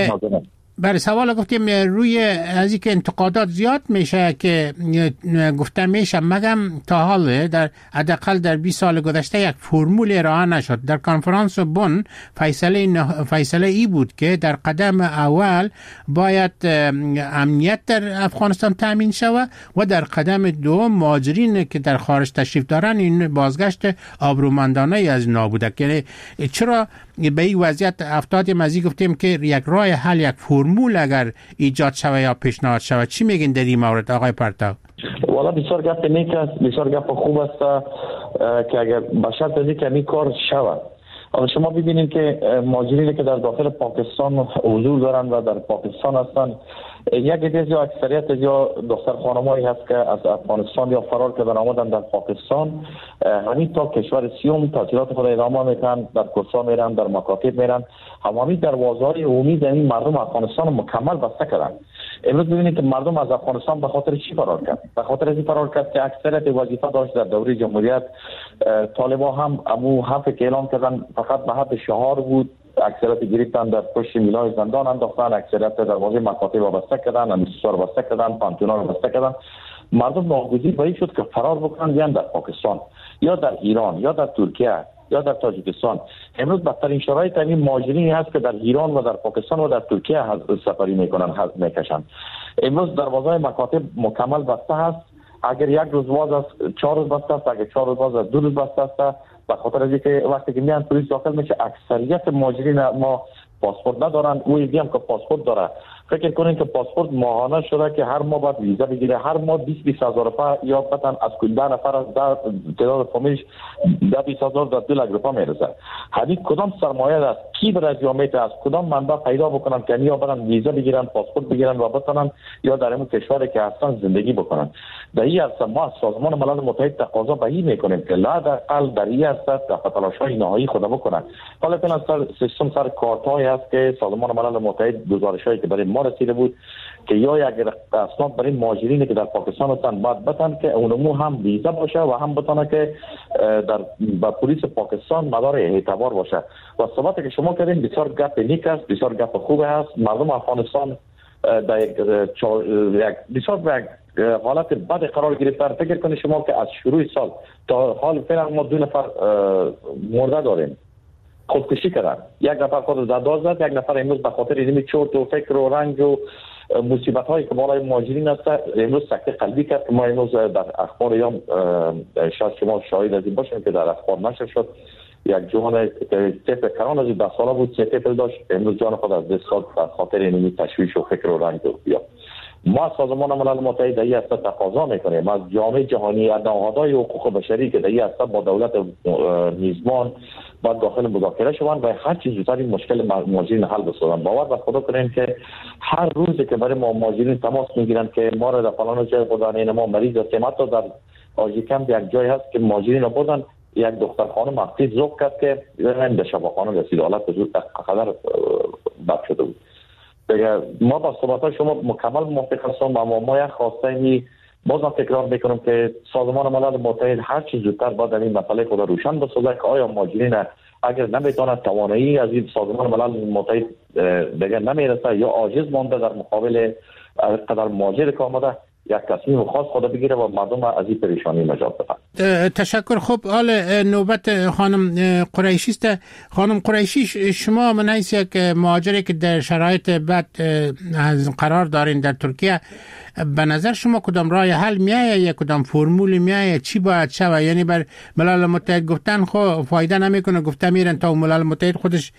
[SPEAKER 2] برای سوال گفتیم روی از اینکه انتقادات زیاد میشه که گفته میشه، مگم تا حال در حداقل در بیست سال گذشته یک فرمول ارائه نشد. در کنفرانس بن فیصله فیصله ای بود که در قدم اول باید امنیت در افغانستان تامین شود و در قدم دوم مهاجرین که در خارج تشریف دارن این بازگشت آبرومندانه از نابودک. یعنی چرا به این وضعیت افتادیم؟ از این گفتیم که یک راه حل، یک فرمول اگر ایجاد شود یا پیشنهاد شود. چی میگین در این مورد آقای پرتو؟
[SPEAKER 3] والا بسیار گپ نیک است، بسیار گپ خوب است که اگر به شرط از اینکه این کار شود. اما شما ببینید که مهاجرینی که در داخل پاکستان حضور دارند و در پاکستان هستند، یک دیز یا اکثریت یا دختر خانمایی هست که از افغانستان یا فرار کردن آمدن در پاکستان، همین تا کشور سیوم تحصیلات خود ادامه میکنن، در کورس‌ها میرن، در مکاتب میرن، همین دروازه‌های عمومی در این مردم افغانستان مکمل بسته کردن. امروز ببینید که مردم از افغانستان به خاطر چی فرار کرد؟ به خاطر این فرار کرد که اکثریت وظیفه داشت در دوره جمهوریت. طالبان هم امو حرف که اعلام کردن فقط به حد شعار بود، اکثریت گرفتن در پشت میلای زندان انداختن، اکثریت دروازه مکاتب را بسته کردن، انستیتوها را بسته کردن، پانتونا را بسته کردن. مردم ناگزیر به این شد که فرار بکنن، بیان در پاکستان یا در ایران یا در ترکیه یا در تاجیکستان. امروز بدترین شرایط این مهاجرینی هست که در ایران و در پاکستان و در ترکیه سفری میکنن، حج میکشن. امروز دروازه مکاتب مکمل بسته هست. اگر یک روز باز است چهار روز بسته است، اگر چهار روز باز است دو روز بسته است. به خاطر از اینکه وقتی که میان پلیس داخل میشه، اکثریت مهاجرین ما پاسپورت ندارن. او یکی هم که پاسپورت داره، فکر کنین که پاسپورت ماهانه شده که هر ماه باید ویزا بگیره، هر ماه بیست بیست هزار روپیه یا بتن از کل ده نفر از ده تعداد فامیلش ده بیست هزار در دو لک روپیه میرسه. همین کدام سرمایه است؟ کی برای جامعه است؟ کدام منبع پیدا بکنن که یا برن ویزا بگیرن، پاسپورت بگیرن و بتونن یا در این کشوری که هستن زندگی بکنن؟ در این اصل ما سازمان ملل متحد تقاضا به این میکنیم که لااقل در این اصل تلاش‌های نهایی خود بکنن. حالا فعلا سر سیستم سر کارت‌های هست که سازمان ملل متحد گزارش‌هایی که برای ما رسیده بود که یا اگر اسناد برای مهاجرینی که در پاکستان هستند باید بتن که اونمو هم ویزا باشه و هم بتونه که در با پلیس پاکستان مدار اعتبار باشه. و صحبتی که شما کردین بسیار گپ نیک است، بسیار گپ خوب است. مردم افغانستان در یک بسیار حالت بد قرار گرفتن. فکر کنید شما که از شروع سال تا حال فعلا ما دو نفر مرده داریم، خودکشی کردن. یک نفر خود زد داد، یک نفر امروز به خاطر اینمی چرت و فکر و رنج و مصیبت هایی که بالای مهاجرین هست امروز سکته قلبی کرد. ما امروز در اخبار یا شاید شما شاهد از این باشین که در اخبار نشر شد یک جوان طفل کران از ده ساله بود، سه طفل داشت، امروز جان خود از دست داد به خاطر اینمی تشویش و فکر و رنج و بیا. ما سازمان ملل متحد در این هسته تقاضا میکنیم از جامعه جهانی، از نهادهای حقوق بشری که در این هسته با دولت میزبان باید داخل مذاکره شوند و هر چیز زودتر این مشکل مهاجرین حل بسازند. باور به خدا کنیم که هر روزی که برای ما مهاجرین تماس میگیرن که ما را در فلان جای بردن، ما مریض هستیم، حتی در آژیکم یک جای هست که مهاجرین رو بردن، یک دختر خانم مخفی ذوق کرد که به شفاخانه رسید، حالت وجود قدر بد شده بود. ما با صحبت شما مکمل موافق هستم، اما ما یک خواسته می بازم تکرار میکنم که سازمان ملل متحد هر چیز زودتر باید این مسئله خود روشن بسازه که آیا مهاجرین اگر نمیتونه توانایی از این سازمان ملل متحد دیگر نمیرسه یا عاجز مانده در مقابل قدر مهاجر که آمده، یک تصمیم خاص خود بگیره و مردم از این پریشانی نجات بده.
[SPEAKER 2] تشکر. خب حال نوبت خانم قریشی است. خانم قریشی، شما من حیث یک مهاجری که در شرایط بد قرار دارین در ترکیه، به نظر شما کدام راه حل میایه یا کدام فرمول میایه؟ چی باید شود؟ یعنی بر ملل متحد گفتن خو فایده نمیکنه، گفته میرن تا ملل متحد خودش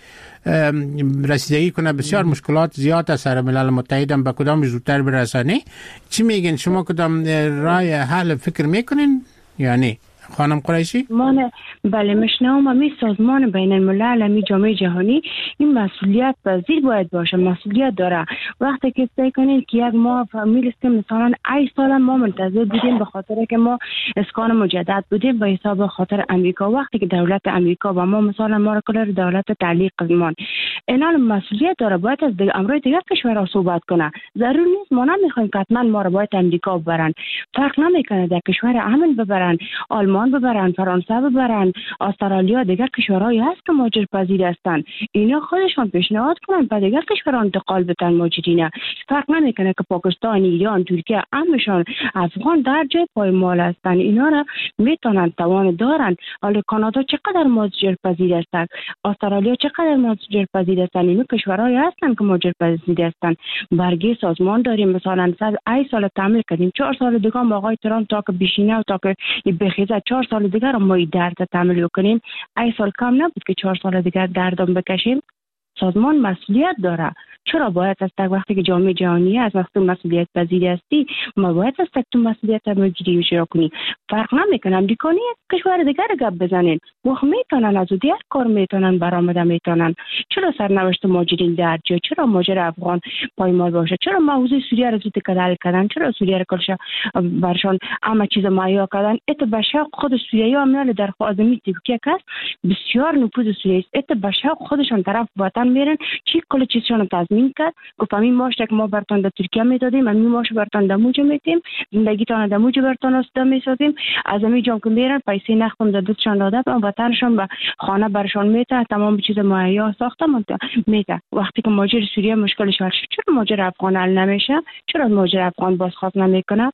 [SPEAKER 2] رسیدگی کنه. بسیار مشکلات زیاد است سر ملل متحد، هم به کدام زودتر برسانه. چی میگین شما؟ کدام راه حل فکر میکنین یعنی خانم قریشی؟
[SPEAKER 6] من بله مشنوم. می سازمان بین الملل، می جامعه جهانی این مسئولیت پذیر باید باشه، مسئولیت داره. وقتی که سعی کنید که یک ما فامیل است که مثلا ای سال ما منتظر بودیم به خاطر که ما اسکان مجدد بودیم به حساب خاطر امریکا، وقتی که دولت امریکا و ما مثلا ما را کلر دولت تعلیق قزمان اینا مسئولیت داره، باید از امروی دیگر کشورها صحبت کنه. ضرور نیست ما نمیخوایم که حتما ما را باید امریکا ببرن، فرق نمیکنه در کشور امن ببرن، آلمان ببرن، فرانسه ببرن، استرالیا، دیگر کشورهایی هست که مهاجر پذیر هستند. اینا خودشان پیشنهاد کنن به دیگر کشورها انتقال بدن مهاجرین. فرق نمیکنه که پاکستان، ایران، ترکیه، همشان افغان در جای پایمال هستند. اینا را میتونن، توان دارن. حالا کانادا چقدر مهاجر پذیر هستند، استرالیا چقدر مهاجر پذیر هستند. اینا کشورهایی هستند که مهاجر پذیر هستند. برگه سازمان داریم، مثلا صد ای سال تعمیل کردیم، چهار سال دیگه ما آقای ترامپ تا که بشینه و تا که بخیزه چهار سال دیگر ما این درد تعمیل کنیم. ای سال کم نبود که چهار سال دیگر دردم بکشیم. سازمان مسئولیت داره. چرا باید از تک وقتی که جامعه جهانی از وقتی مسئولیت پذیر هستی ما باید از تک تو مسئولیت مجری اجرا کنی؟ فرق نمیکنه امریکایی کشور دیگر گپ بزنین، وقت میتونن از دیگر کار میتونن برآمده میتونن. چرا سرنوشت مهاجرین در جا؟ چرا مهاجر افغان پایمال باشه؟ چرا موضوع سوریه رو زود کدال کردن؟ چرا سوریه رو کلش برشان همه چیز مهیا کردن؟ ات بشق خود سوریه ها میال در خازمی ترکیه کس بسیار نفوذ سوریه است. ات بشق خودشون طرف وطن میرن چی کل چیزشون تضمین کرد، گفت همین ماش که ما برتون در ترکیه میدادیم، همین ماش برتون در موج میتیم، زندگیتان در موج برتون استا میسازیم، از همین جام که میرن پیسه نختم در دستشان داده و وطنشان به خانه برشان میته، تمام چیز مهیا ساخته میته. وقتی که مهاجر سوریه مشکلش حل شد، چرا مهاجر افغان حل نمیشه؟ چرا مهاجر افغان بازخواست نمیکنه؟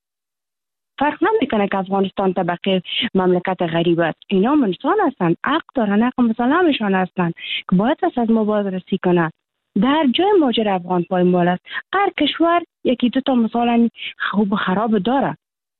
[SPEAKER 6] فرق نمیکنه که افغانستان طبقه مملکت غریب است. اینا انسان هستند، حق دارن، حق مسلمشان هستند که باید از ما بازرسی کنه. در جای مهاجر افغان پایمال است. هر کشور یکی دو تا مثلا خوب خراب داره.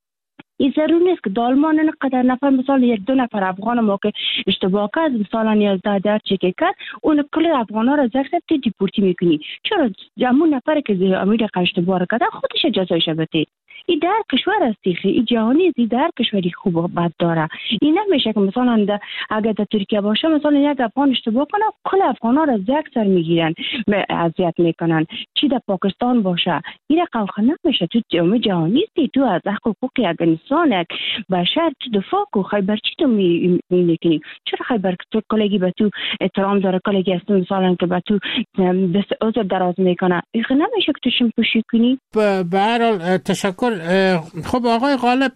[SPEAKER 6] این ضرور نیست که دالمان اینقدر نفر مثلا یک دو نفر افغان ما که اشتباه کرد مثلا یازده در چکی کرد اون کل افغان ها را زرسبتی دیپورتی میکنی. چرا جمعون نفر که امیر اشتباه کرده خودش جزایش بده؟ این در کشور است، این جهانی است، در کشوری خوب و بد داره. این نمیشه که مثلا اگر در ترکیه باشه مثلا یک افغان اشتباه کنه کل افغان ها را زک سر میگیرن، اذیت میکنن. چی در پاکستان باشه این رقم نمیشه. تو جامعه جهانی است، تو از حقوق انسان بشر تو دفاع کو. خیبر چی تو میکنی؟ چرا خیبر تو کلگی به تو احترام داره، کلگی است مثلا که به تو دست عذر دراز میکنه، این نمیشه که تو شم پوشی کنی.
[SPEAKER 2] به هر حال تشکر. خب آقای غالب،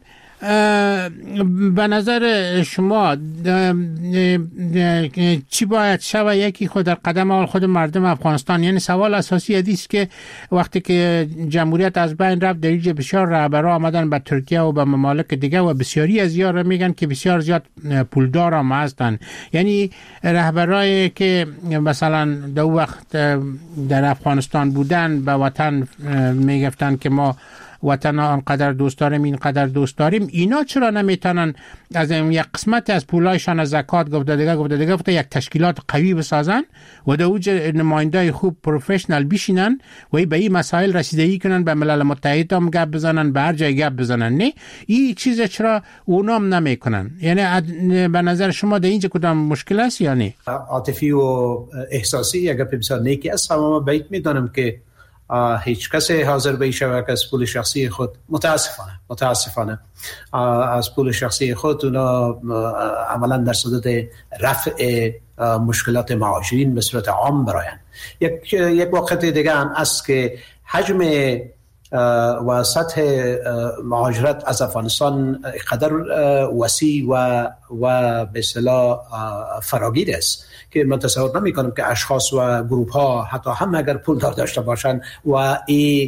[SPEAKER 2] به نظر شما چی باید شود؟ یکی خود در قدم اول خود مردم افغانستان، یعنی سوال اساسی است که وقتی که جمهوریت از بین رفت در اینجا بسیار رهبرا آمدن به ترکیه و به ممالک دیگه و بسیاری از یارا میگن که بسیار زیاد پولدار هم هستن. یعنی رهبرایی که مثلا در وقت در افغانستان بودن به وطن میگفتن که ما وطن آنقدر دوست داریم اینقدر دوست داریم، اینا چرا نمیتونن از این یک قسمت از پولایشان از زکات گفته دیگه گفته دیگه گفته یک تشکیلات قوی بسازن و در اوج نمایندای خوب پروفشنال بشینن و به این مسائل رسیدگی کنن، به ملل متحد هم گپ بزنن، به هر جای گپ بزنن؟ نه این چیز چرا اونا هم نمیکنن؟ یعنی به نظر شما در اینجا کدام مشکل است یا نه؟
[SPEAKER 4] عاطفی و احساسی اگر بسیار نیکی است، اما بیت میدانم که هیچ کسی حاضر به شود که از پول شخصی خود متاسفانه متاسفانه از پول شخصی خود اونا عملا در صدد رفع مشکلات مهاجرین به صورت عام براین. یک یک واقعیت دیگه هم است که حجم و سطح مهاجرت از افغانستان قدر وسیع و و به اصطلاح فراگیر است که من تصور نمی کنم که اشخاص و گروه ها حتی هم اگر پول داشته باشند و این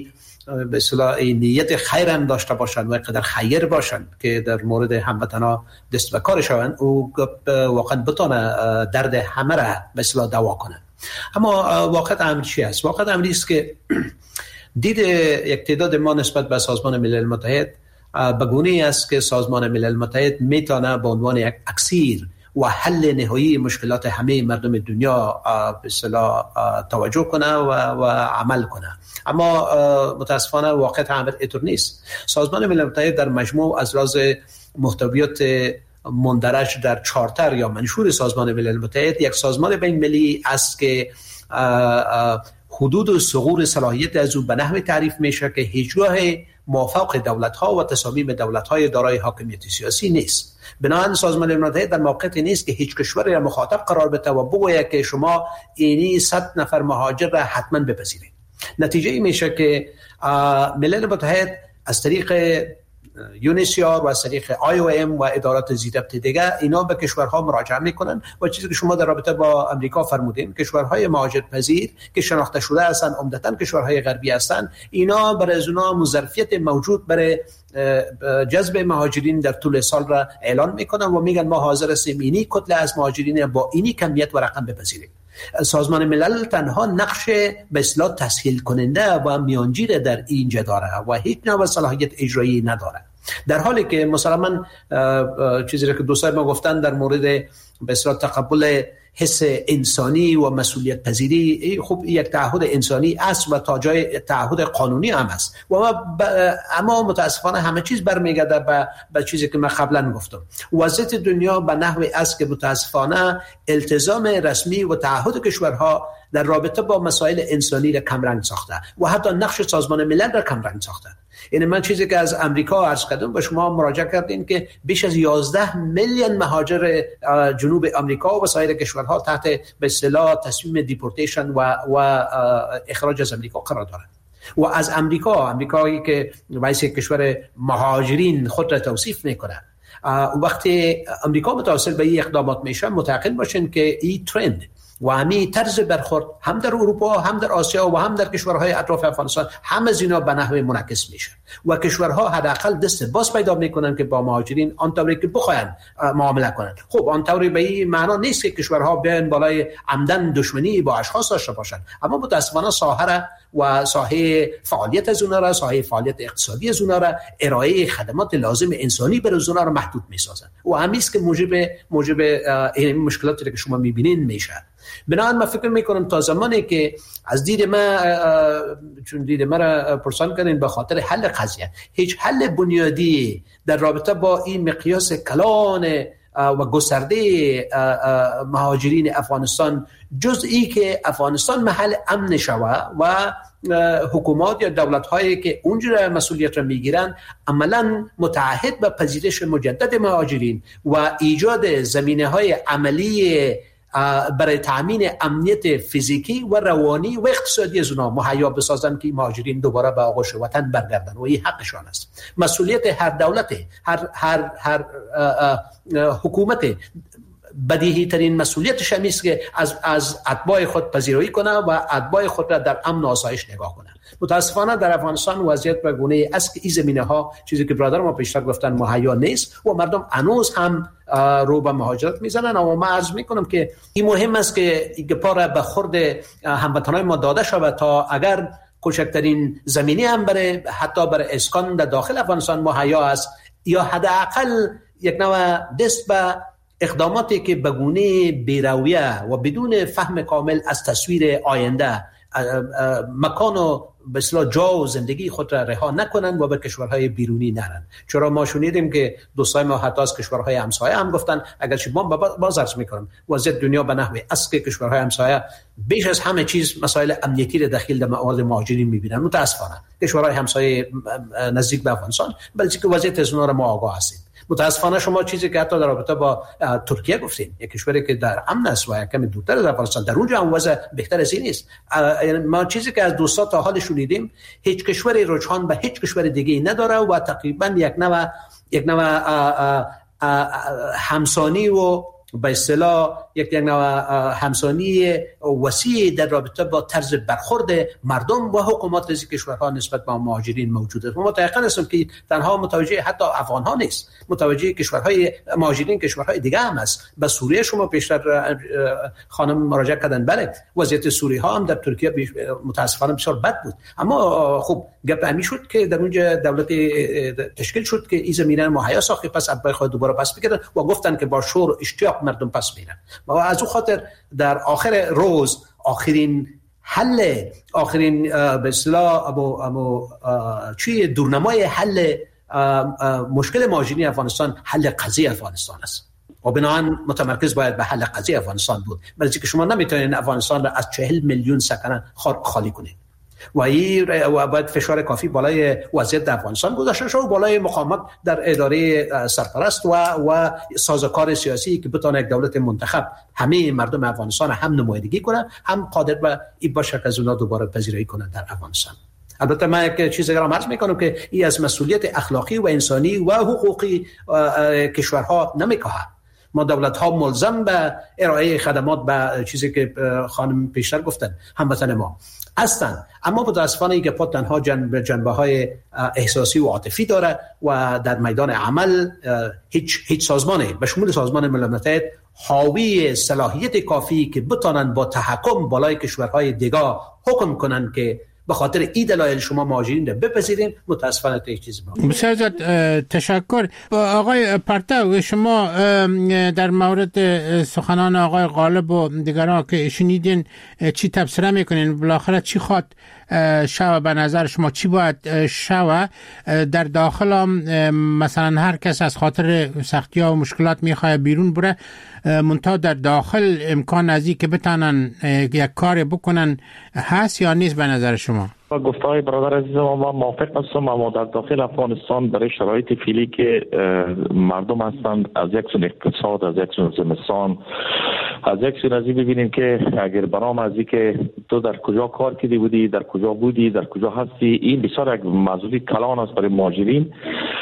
[SPEAKER 4] به اصطلاح نیت خیر هم داشته باشند و قدر خیر باشند که در مورد هموطنا دست به کار شوند او واقعا بتونه درد همه را به اصطلاح دوا کنه. اما واقعیت امری چی است؟ واقعیت امری است که دید یک تعداد ما نسبت به سازمان ملل متحد به گونه‌ای است که سازمان ملل متحد میتونه به عنوان یک اکسیر و حل نهایی مشکلات همه مردم دنیا به اصطلاح توجه کنه و, و عمل کنه. اما متاسفانه واقعیت امر اینطور نیست. سازمان ملل متحد در مجموع از لحاظ محتویات مندرج در چارتر یا منشور سازمان ملل متحد یک سازمان بین المللی است که حدود و ثغور صلاحیت از او به نحوی تعریف میشه که هیچگاه موافق دولت‌ها و تصامیم دولت‌های دارای حاکمیت سیاسی نیست. بنابراین سازمان ملل متحد در موقعیتی نیست که هیچ کشوری را مخاطب قرار بده و بگوید که شما اینی صد نفر مهاجر را حتما بپذیرید. نتیجه این میشه که ملل متحد از طریق یونیسیار و از طریق آی او ام و ادارات زیربط دیگه اینا به کشورها مراجعه میکنن و چیزی که شما در رابطه با امریکا فرمودین، کشورهای مهاجرپذیر که شناخته شده هستند عمدتاً کشورهای غربی هستند، اینا برای از اونها مظرفیت موجود برای جذب مهاجرین در طول سال را اعلان میکنن و میگن ما حاضر هستیم اینی کتله از مهاجرین با اینی کمیت و رقم بپذیریم. سازمان ملل تنها نقش به اصطلاح تسهیل کننده و میانجیر در اینجا داره و هیچ نوع صلاحیت اجرایی نداره، در حالی که مسلماً چیزی که دوستان ما گفتن در مورد به اصطلاح تقبل حس انسانی و مسئولیت پذیری، خب یک تعهد انسانی است و تا جای تعهد قانونی هم است و اما متاسفانه همه چیز برمیگرده به به چیزی که من قبلا گفتم. وضعیت دنیا به نحوی است که متاسفانه التزام رسمی و تعهد کشورها در رابطه با مسائل انسانی را کمرنگ ساخته و حتی نقش سازمان ملل را کمرنگ ساخته. یعنی من چیزی که از امریکا عرض کردم به شما مراجعه کردیم که بیش از یازده میلیون مهاجر جنوب امریکا و سایر کشورها تحت به اصطلاح تصمیم دیپورتیشن و و اخراج از امریکا قرار دارند و از امریکا امریکایی که رئیس کشور مهاجرین خود را توصیف میکنه، وقتی امریکا متوسل به این اقدامات میشه متأکد باشین که این ترند و همین طرز برخورد هم در اروپا هم در آسیا و هم در کشورهای اطراف افغانستان هم از اینا به نحو منعکس میشه و کشورها حداقل دست باز پیدا میکنن که با مهاجرین آنطوری که بخواین معامله کنن. خب آنطوری به این معنا نیست که کشورها بیان بالای عمدن دشمنی با اشخاص داشته باشن، اما متاسفانه ساحه و ساحه فعالیت از اونها را، ساحه فعالیت اقتصادی از اونها را، ارائه خدمات لازم انسانی برای اونها را محدود میسازن و همین است که موجب موجب این مشکلاتی که شما میبینین میشه. بنابراین من فکر میکنم تا زمانی که از دید ما چون دید ما را پرسان کردین به خاطر حل قضیه، هیچ حل بنیادی در رابطه با این مقیاس کلان و گسترده مهاجرین افغانستان جز ای که افغانستان محل امن شوه و حکومات یا دولت هایی که اونجا مسئولیت را میگیرن عملا متعهد به پذیرش مجدد مهاجرین و ایجاد زمینه های عملی برای تامین امنیت فیزیکی و روانی و اقتصادی از اونها مهیا بسازن که مهاجرین دوباره به آغوش وطن برگردن و این حقشان است. مسئولیت هر دولت، هر هر هر حکومت بدیهی ترین مسئولیتش هست که از از اتباع خود پذیرایی کنه و اتباع خود را در امن و آسایش نگاه کنه. متاسفانه در افغانستان وضعیت به گونه است که این زمینه ها چیزی که برادر ما پیشتر گفتن مهیا نیست و مردم هنوز هم رو به مهاجرت میزنن. اما من عرض میکنم که این مهم است که گپا به خورد هموطنان ما داده شود تا اگر کوچکترین زمینی هم برای حتی برای اسکان در داخل افغانستان مهیا است یا حداقل یک نوع دست به اقداماتی که به گونه بی‌رویه و بدون فهم کامل از تصویر آینده مکان و به اصطلاح جا و زندگی خود را رها نکنند و به کشورهای بیرونی نرن. چرا ما شنیدیم که دوستای ما حتی از کشورهای همسایه هم گفتن اگر چه ما باز عرض میکنم وضعیت دنیا به نحوی است که کشورهای همسایه بیش از همه چیز مسائل امنیتی را داخل در موارد مهاجرین میبینن. متاسفانه کشورهای همسایه نزدیک به افغانستان بلکه وضعیت از اونها را ما آگاه هستیم. متاسفانه شما چیزی که حتی در رابطه با ترکیه گفتین، یک کشوری که در امن است و کمی دورتر از افغانستان، در اونجا هم وضع بهتر از این نیست. ما چیزی که از دوستا تا حال شنیدیم هیچ کشوری رجحان به هیچ کشور دیگه نداره و تقریبا یک نوع یک نوع همسانی و به اصطلاح یک یک نوع همسانی وسیع در رابطه با طرز برخورد مردم و حکومات از کشورها نسبت به مهاجرین موجود است. ما متأکد هستم که تنها متوجه حتی افغان ها نیست، متوجه کشورهای مهاجرین کشورهای دیگه هم است. به سوریه شما پیشتر خانم مراجعه کردن، بله وضعیت سوری ها هم در ترکیه متاسفانه بسیار بد بود، اما خب گپ همی شد که در اونجا دولت تشکیل شد که این زمینه مهیا ساخت، پس ابای خود دوباره پس بگیرن و گفتن که با شور و اشتیاق مردم پس میرن. و از اون خاطر در آخر روز آخرین حل، آخرین به اصطلاح ابو ابو چی دورنمای حل مشکل مهاجرین افغانستان حل قضیه افغانستان است و بنابراین متمرکز باید به حل قضیه افغانستان بود، برای اینکه شما نمیتونید افغانستان را از چهل میلیون سکنه خالی کنید و این و باید فشار کافی بالای وضعیت افغانستان گذاشته شد و بالای مقاومت در اداره سرپرست و و سازوکار سیاسی که بتونه یک دولت منتخب همه مردم افغانستان هم نمایندگی کنه، هم قادر به این باشه که از اونها دوباره پذیرایی کنه در افغانستان. البته من یک چیزی را عرض میکنم که این از مسئولیت اخلاقی و انسانی و حقوقی کشورها نمیکاهد. ما دولت ها ملزم به ارائه خدمات به چیزی که خانم پیشتر گفتن هموطن ما هستند، اما متاسفانه این گپا تنها جنبه جنبه های احساسی و عاطفی داره و در میدان عمل هیچ هیچ سازمانی به شمول سازمان ملل متحد حاوی صلاحیت کافی که بتونن با تحکم بالای کشورهای دیگه حکم کنن که به خاطر این دلایل شما مهاجرین رو بپذیرین، متاسفانه تا چیزی ما.
[SPEAKER 2] بسیار زیاد تشکر. آقای پرتو، شما در مورد سخنان آقای غالب و دیگران که شنیدین چی تبصره میکنین؟ بالاخره چی خواد شوه؟ به نظر شما چی باید شوه؟ در داخل هم مثلا هر کس از خاطر سختی ها و مشکلات میخواه بیرون بره، منتها در داخل امکان از این که بتانن یک کار بکنن هست یا نیست به نظر شما؟
[SPEAKER 3] گفتهای برادر عزیز ما موافق هستم، اما در داخل افغانستان برای شرایط فعلی که مردم هستند، از یک سون اقتصاد، از یک سون زمستان، از یک سون از این ببینیم که اگر برام از این که تو در کجا کار کردی بودی، در کجا بودی، در کجا هستی، این بسیار یک موضوع کلان است برای مهاجرین.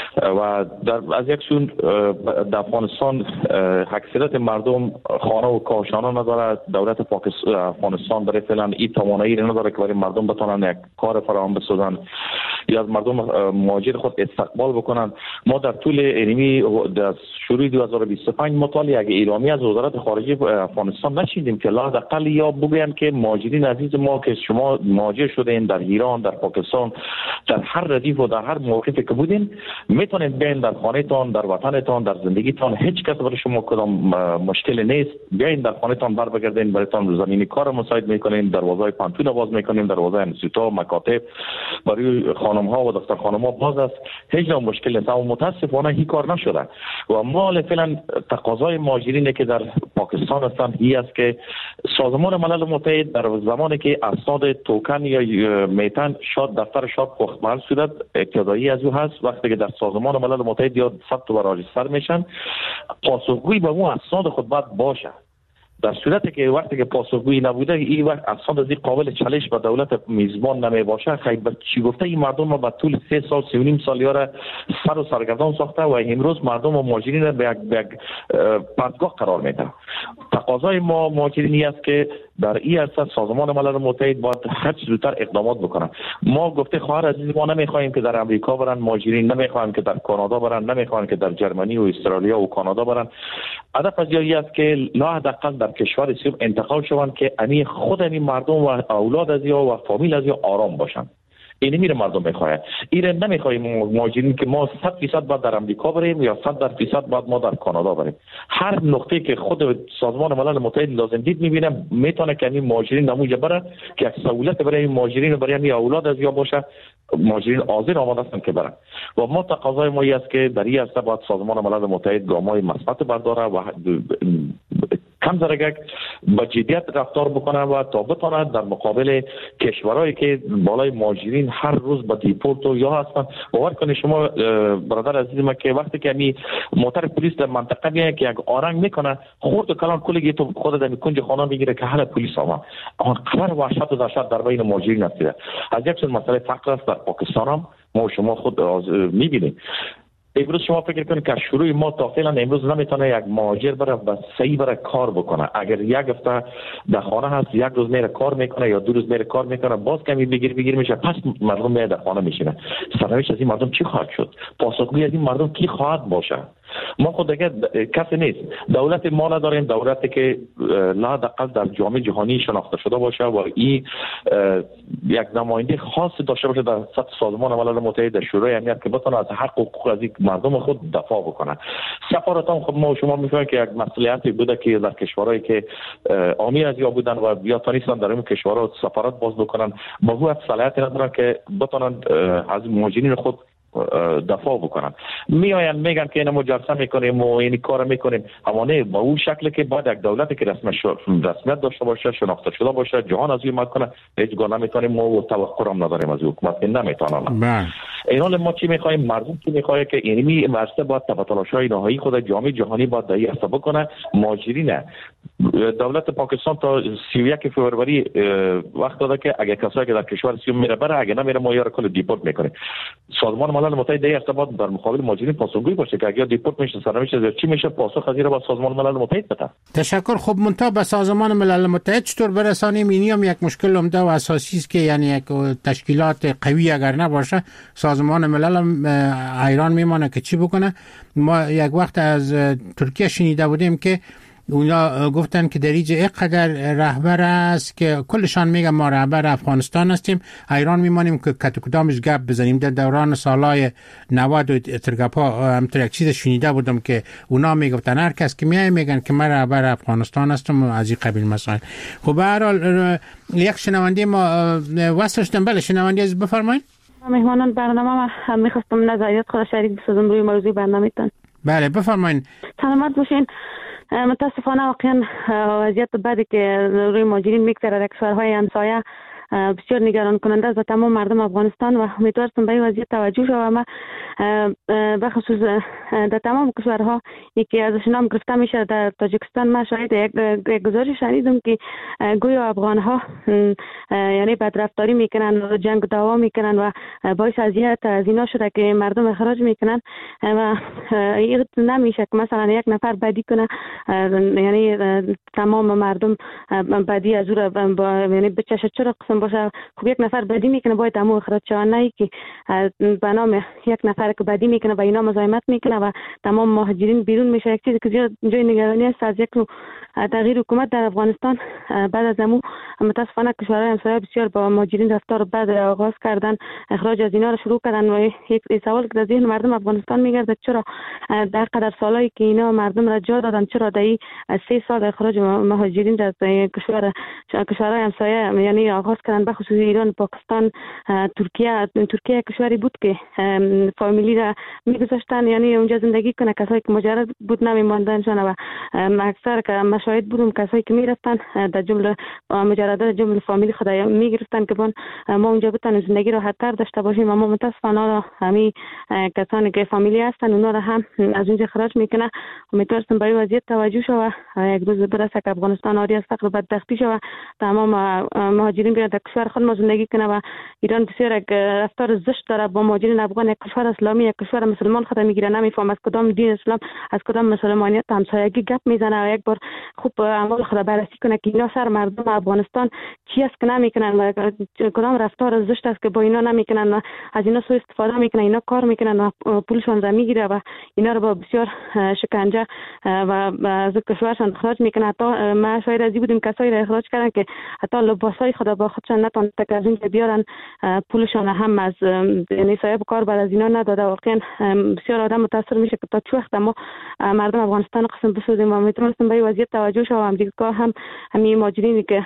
[SPEAKER 3] و در از یک سون در افغانستان اکثریت مردم خانه و کاشانه نداره. دولت پاکستان افغانستان برای فعلا این توانایی نداره که برای مردم بتونن یک کار فراهم بسازن یا از مردم مهاجر خود استقبال بکنن. ما در طول اینمی در شروع دو هزار و بیست و پنج مطالعه اگه ایرامی از وزارت خارجه افغانستان نشیدیم که حداقل یا بگوین که مهاجرین عزیز ما که شما مهاجر شدین در ایران، در پاکستان، در هر ردیف و در هر موقعی که بودین، میتونید بیاین در خانه‌تان، در وطنتان، در زندگیتان، هیچ کس برای شما کدام مشکل نیست. بیاین در خانه‌تان بر بگردین، برایتان زمینی کار مساعد میکنیم، دروازهای پانتون باز میکنیم، دروازه انستیتوت، مکاتب برای خانم ها و دختر خانم ها باز است، هیچ نوع مشکل نیست. اما متاسفانه این کار نشده و ما فعلا تقاضای مهاجرین که در پاکستان هستند این است که سازمان ملل متحد در زمانی که اسناد توکن یا میتن شاد دفتر شاد پختمال صورت ابتدایی از او هست، وقتی که در سازمان ملل متحد یا ثبت و راجستر میشن، پاسخگویی به اون اسناد خود باید باشه. در صورتی که وقتی که پاسخگویی نبوده، این وقت اسناد از این قابل چالش به دولت میزبان نمی باشه. خیلی چی گفته این مردم ما به طول سه سال سه و نیم سال را سر و سرگردان ساخته و امروز مردم و مهاجرین را به یک پرتگاه قرار میده. تقاضای ما مهاجرینی است که در این عرصه سازمان ملل متحد باید هر چه زودتر اقدامات بکنه. ما گفته خواهر عزیز ما نمیخوایم که در امریکا برن مهاجرین، نمیخوایم که در کانادا برن، نمیخوایم که در جرمنی و استرالیا و کانادا برن. هدف از این است که لا حداقل در کشور سیوم انتقال شوند که امی خود امی مردم و اولاد از یا و فامیل از یا آرام باشن. این میره مردم میخواد. ایران نمیخوایم مهاجرین که ما صد درصد بعد در امریکا بریم یا صد درصد بعد ما در کانادا بریم. هر نقطه که خود سازمان ملل متحد لازم دید میبینه میتونه که این مهاجرین نموجه بره که یک سهولت برای این مهاجرین برای این اولاد از یا باشه. مهاجرین حاضر آماده هستند که برن و ما تقاضای ما است که در این عرصه باید سازمان ملل متحد گام‌های مثبت برداره و کم درجه با جدیت رفتار بکنه و تا بتونه در مقابل کشورهایی که بالای مهاجرین هر روز با دیپورت و یا هستن. باور کنید شما برادر عزیز ما که وقتی که می موتر پلیس در منطقه میاد که یک آرنگ میکنه خورد و کلان کلی تو خود در کنج خانه میگیره که حالا پلیس آمد. آن قدر وحشت و دهشت در بین مهاجرین است. از یک سر مسئله فقر است در پاکستان هم ما شما خود میبینیم. امروز شما فکر کنید که شروع ما تا فعلا امروز نمیتونه یک مهاجر بره و صحیح بره کار بکنه. اگر یک هفته در خانه هست، یک روز میره کار میکنه یا دو روز میره کار میکنه، باز کمی بگیر بگیر میشه، پس مردم میاد در خانه میشینه. سرنوشت از این مردم چی خواهد شد؟ پاسخگوی از این مردم کی خواهد باشه؟ ما خود دیگه کسی نیست. دولت ما نداریم، دولتی که لااقل در جامعه جهانی شناخته شده باشه و این یک نماینده خاص داشته باشه در سطح سازمان ملل متحد، در شورای امنیت، که بتونه از حق و حقوق از مردم خود دفاع بکنه. سفارتان خب ما شما میفهمید که یک مسئولیتی بوده که در کشورهایی که امیر از یا بودن و یا تونستن در این کشورها سفارت باز بکنن، با هو صلاحیت ندارن که بتونن از مهاجرین خود دفاع بکنن. میآیند میگن که اینو جلسه میکنیم و این کارو میکنیم، اما نه با اون شکلی که باید یک دولتی که رسمیت داشته باشه، شناخته شده باشه، جهان از این حمایت کنه، هیچ گونه نمیتونیم و توقع هم نداریم از حکومت که نمیتونن. این حال ما چی میخوایم؟ مردم چی میخواد که اینمی ورسته باید تلاش‌های نهایی خود جامعه جهانی باید دایی است بکنه. مهاجرین دولت پاکستان تا سی و یک فوریه وقت داده که اگه کسایی که در کشور سیوم میره بره، اگه نمیره ما یارو کل دیپورت میکنه. سازمان ملل متحد در ارتباط در مقابل مهاجرین پاسخگوی باشه که اگه دیپورت میشه، سرنوشت از چی میشه، پاسخ از این با سازمان ملل متحد بده.
[SPEAKER 2] تشکر. خب منتها به سازمان ملل متحد چطور برسانیم؟ اینی هم یک مشکل عمده و اساسی است که یعنی یک تشکیلات قوی اگر نباشه، سازمان ملل هم حیران میمونه که چی بکنه. ما یک وقت از ترکیه شنیده بودیم که اونا گفتن که در اینجا اینقدر رهبر است که کلشان میگن ما رهبر افغانستان هستیم. حیران میمانیم که کت کدامش گپ بزنیم. در دوران سالهای نود و ترگپا همطور یک چیز شنیده بودم که اونا میگفتن هر کس که میای میگن که من رهبر افغانستان هستم و از این قبیل مسائل. خب به هر حال یک شنونده ما وصل شدن. بله شنونده عزیز بفرمایید.
[SPEAKER 8] مهمانان برنامه ما میخواستم نظریات خود شریک بسازم روی موضوع برنامه‌تان.
[SPEAKER 2] بله بفرمایید.
[SPEAKER 8] سلامت باشین. متاسفانه واقعا وضعیت بدی که روی مهاجرین میگذره در کشورهای همسایه بسیار نگران کننده است و تمام مردم افغانستان و امیدوارم به این وضعیت توجه شود. و بخصوص در تمام کشورها یکی ازش نام گرفته میشه. در تاجیکستان ما شاید یک گزارش شنیدم که گویا افغانها یعنی بدرفتاری میکنن و جنگ دعوا میکنن و باعث اذیت از اینا شده که مردم اخراج میکنن و این نمیشه که مثلا یک نفر بدی کنه یعنی تمام مردم بدی از او یعنی بچشه. چرا قسم باشه؟ خب یک نفر بدی میکنه باید همو اخراج شود، نه که به نام یک نفر که بدی میکنه و اینا مزاحمت میکنه و تمام مهاجرین بیرون میشه. یک چیزی که جای نگرانی است از یک تغییر حکومت در افغانستان. بعد از همو متاسفانه کشورهای همسایه بسیار با مهاجرین رفتار بد آغاز کردن، اخراج از اینا رو شروع کردن و یک سوال که در ذهن مردم افغانستان میگرده چرا در قدر سالایی که اینا مردم را جا دادن، چرا در این سه سال اخراج مهاجرین در کشور کشورهای همسایه یعنی آغاز کردن، به خصوص ایران، پاکستان، ترکیه. ترکیه کشوری بود که فامیلی را میگذاشتن یعنی اونجا زندگی کنه، کسایی که مجرد بود نمیماندنشان و اکثر که مشاهد بودم کسایی که میرفتن در جمله مجردات جمله فامیلی خدای میگرفتن که بون ما اونجا بتونیم زندگی راحت تر داشته باشیم. اما متاسفانه همین کسانی که فامیلی هستن اونا را هم از اونجا خراج میکنه. امیدوارم به این وضعیت توجه شود، یک روز برسه که افغانستان آری از فقر و بدبختی شود، تمام مهاجرین بیان در کشور خود ما زندگی کنه. و ایران بسیار یک رفتار زشت داره با مهاجرین افغان. یک کشور اسلامی، یک کشور مسلمان خود میگیره، نمیفهم از کدام دین اسلام، از کدام مسلمانیت همسایگی گپ میزنه و یک بار خوب اعمال خود بررسی کنه که اینا سر مردم افغانستان چی است که نمیکنن و کدام رفتار زشت است که با اینا نمیکنن و از اینا سوء استفاده میکنن، اینا کار میکنن و پولشون را میگیره و اینا رو با بسیار شکنجه و از کشورشان اخراج میکنه. حتی ما شاید از بودیم کسایی را اخراج کردن که حتی لباسای خود با خودشان نتونسته که از اینجا بیارن، پولشان هم از یعنی صاحب کار بعد از اینا نداده. واقعا بسیار آدم متاثر میشه که تا چه وقت ما مردم افغانستان قسم بسازیم. و امیدوارم به این وضعیت توجه شود. امریکا هم همین مهاجرینی که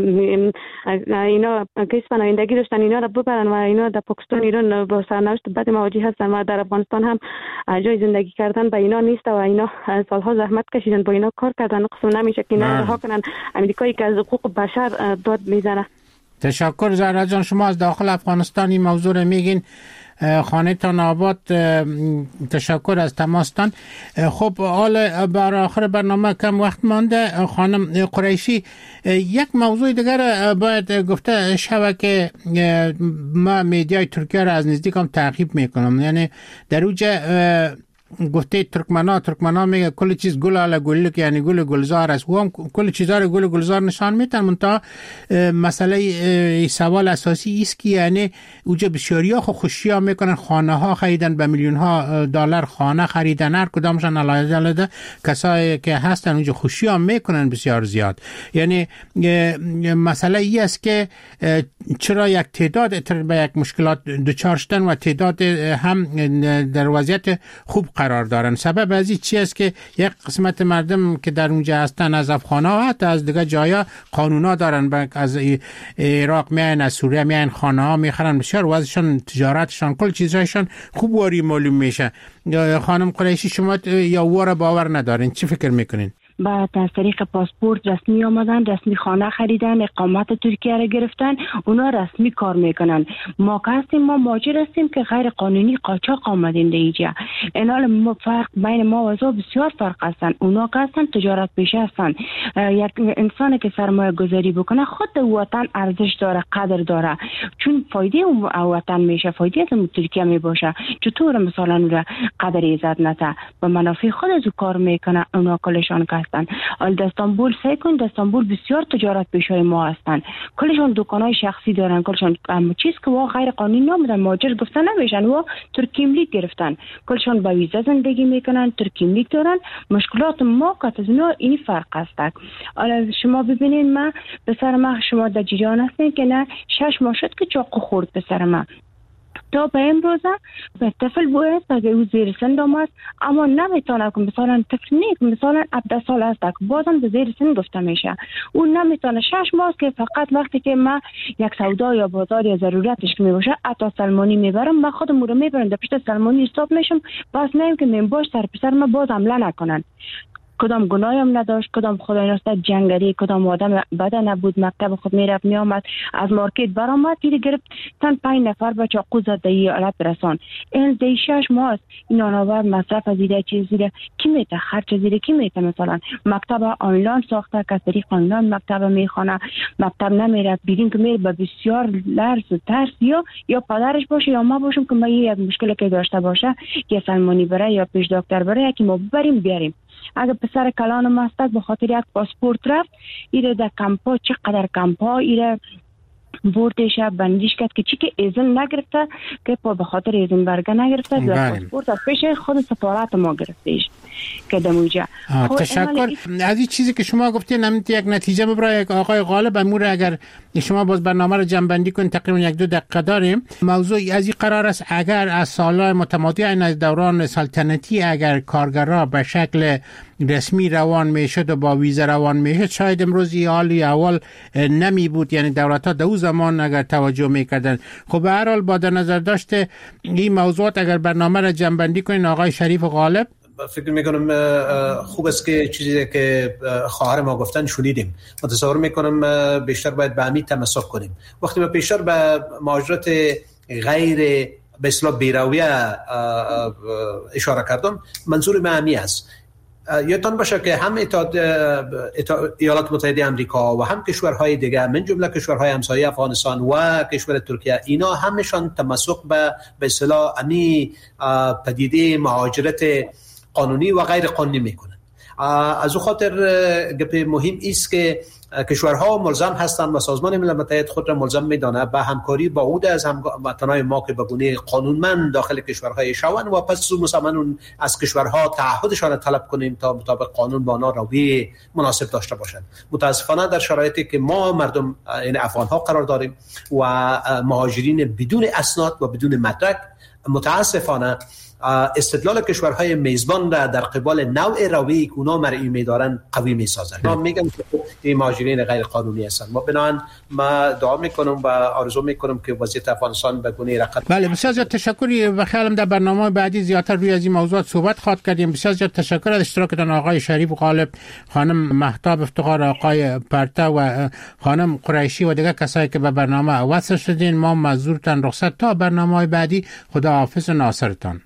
[SPEAKER 8] اینا کیس پناهندگی داشتن اینا را ببرن و اینا در پاکستان ایران با سرنوشت بد مواجه هستن و در افغانستان هم جای زندگی کردن به اینا نیست و اینا سالها زحمت کشیدن، با اینا کار کردن. قسم نمیشه که اینا رها کنن. امریکایی که از حقوق بشر داد میزنه.
[SPEAKER 2] تشکر زهرا جان. شما از داخل افغانستان این موضوع رو میگین. خانه تان آباد، تشکر از تماستان. خب حال بر آخر برنامه کم وقت مانده. خانم قریشی، یک موضوع دیگر باید گفته شوه که ما میدیای ترکیه را از نزدیک هم تعقیب میکنم. یعنی در اوجه گفته ترکمنا ترکمنا میگه کل چیز گل علی گل، یعنی گل گلزار است. و هم کل چیزا رو گل گلزار نشان میتن. منتها مسئله سوال اساسی است که یعنی اوجه بسیاریا خو خوشیا میکنن، خانه ها خریدن، به میلیون ها دلار خانه خریدن، هر کدامشان علاوه علاوه کسایی که هستن اونجا خوشیا میکنن بسیار زیاد. یعنی مسئله ای است که چرا یک تعداد به یک مشکلات دچار شدن و تعداد هم در وضعیت خوب قرار دارن. سبب از این چی است که یک قسمت مردم که در اونجا هستن از افغان ها و حتی از دیگه جایا قانونا دارن، از عراق میان، از سوریه میان، خانه ها میخرن، بسیار وضعشان، تجارتشان، کل چیزایشان خوب واری معلوم میشه. خانم قریشی، شما یا واره باور ندارین، چی فکر میکنین؟
[SPEAKER 6] بعد از طریق پاسپورت رسمی آمدن، رسمی خانه خریدن، اقامت ترکیه را گرفتن، اونا رسمی کار میکنن. ما که هستیم، ما مهاجر هستیم که غیر قانونی قاچاق آمدیم اینجا. اینال ما فرق بین ما و اونا بسیار فرق هستن. اونا که هستن تجارت پیشه هستن. یک انسانی که سرمایه گذاری بکنه خود وطن ارزش داره، قدر داره، چون فایده اون وطن میشه، فایده از ترکیه میباشه. چطور مثلا اون قدر عزت نته به منافع خود از کار میکنه. اونا کلشان که ال در استانبول سعی کن، در استانبول بسیار تجارت پیشای ما هستن، کلشون دکانای شخصی دارن، کلشون چیز که وا غیر قانونی نمیدن، مهاجر گفتن نمیشن، و ترکی ملیک گرفتن، کلشون با ویزا زندگی میکنن، ترکی ملیک دارن. مشکلات ما که از اینا این فرق هست. حالا شما ببینین، ما پسر ما، شما در جریان هستین که نه شش ماه شد که چاقو خورد پسر ما. تا به امروزه به طفل بوده تا او زیر سن آمد، اما نمیتونه که مثلا طفل نیست، مثلا هفده سال است که بازم به زیر سن گفته میشه. اون نمیتونه. شش ماه که فقط وقتی که ما یک سودا یا بازار یا ضرورتش که میباشه حتی سلمانی میبرم، من خودم رو میبرم در پشت سلمانی استاپ میشم، بس نیم که من باش سر پسر ما باز حمله نکنن. کدام گناهی هم نداشت، کدام خدای ناسته جنگلی، کدام آدم بده نبود. مکتب خود میرفت میامد، از مارکت برآمد گیر گرفت تن پنج نفر به چاقو زد دی حالت رسان. این دی شش ماه این آنور مصرف از ایده چیز زیره کی میته، خرچ زیره کی میته. مثلا مکتب آنلاین ساخته که طریق آنلاین مکتب میخونه، مکتب نمیره، بیرین که میره به بسیار لرز و ترس، یا یا پدرش باشه یا ما باشم که ما یک مشکلی که داشته باشه که سلمانی بره یا پیش دکتر بره یکی ما ببریم بیاریم. اگر پسر کلان مستد به خاطر یک پاسپورت رفت، ایره در کمپا، چقدر کمپا ایره بردش بندیش کرد که چی که ایزن نگرفته، که به خاطر ایزن برگه نگرفته و پاسپورت از پیش خود سفارت ما گرفتهش که دموجه.
[SPEAKER 2] تشکر. از این چیزی که شما گفتین هم یک نتیجه ببرای آقای غالب امور، اگر شما باز برنامه رو جنبندی کنید، تقریبا یک دو دقیقه داریم. موضوع از این قرار است اگر از سالهای متمادی از دوران سلطنتی اگر کارگرها به شکل رسمی روان میشد و با ویزا روان میشد، شاید امروز حالی اول نمی بود. یعنی دولت‌ها در اون زمان اگر توجه میکردن. خب به هر حال با در نظر داشته این موضوعات اگر برنامه را جنبندی کنین آقای شریف غالب.
[SPEAKER 4] فکر میکنم خوب است که چیزی که خواهر ما گفتن شنیدیم. متصور میکنم بیشتر باید به همین تمسک کنیم. وقتی ما بیشتر به مهاجرت غیر به اصطلاح بیرویه اشاره کردم، منظور من همین است. یادتان باشه که هم اتحاد ایالات متحده آمریکا و هم کشورهای دیگه من جمله کشورهای همسایه افغانستان و کشور ترکیه، اینا همشان تمسک به به اصطلاح امی پدیده مهاجرت قانونی و غیر قانونی میکنن. از او خاطر گپ مهم است که کشورها ملزم هستند و سازمان ملل متحد خود را ملزم میدانه به همکاری با عهده از هموطنان ما که به گونه قانونمند داخل کشورهای شوند و پس مسلماً از کشورها تعهدشان را طلب کنیم تا مطابق قانون با آنها رویه مناسب داشته باشند. متاسفانه در شرایطی که ما مردم یعنی افغان ها قرار داریم و مهاجرین بدون اسناد و بدون مدرک، متاسفانه استدلال کشورهای میزبان را در قبال نوع رویه‌ای که اونا مرئی می‌دارن قوی می‌سازن. ما میگن که این مهاجرین غیر قانونی هستند. ما بنابراین ما دعا می‌کنم و آرزو می‌کنم که وضعیت افغانستان به گونه رقم.
[SPEAKER 2] بله، بسیار زیاد تشکر. و خیالم در برنامه بعدی زیادتر روی از این موضوعات صحبت خواهد کردیم. بسیار زیاد تشکر از اشتراکتان آقای شریف غالب، خانم مهتاب افتخار، آقای پرتا و خانم قریشی و دیگر کسایی که به برنامه وصل شدین. ما مزورتان رخصت تا برنامه بعدی. خدا حافظ و ناصرتان.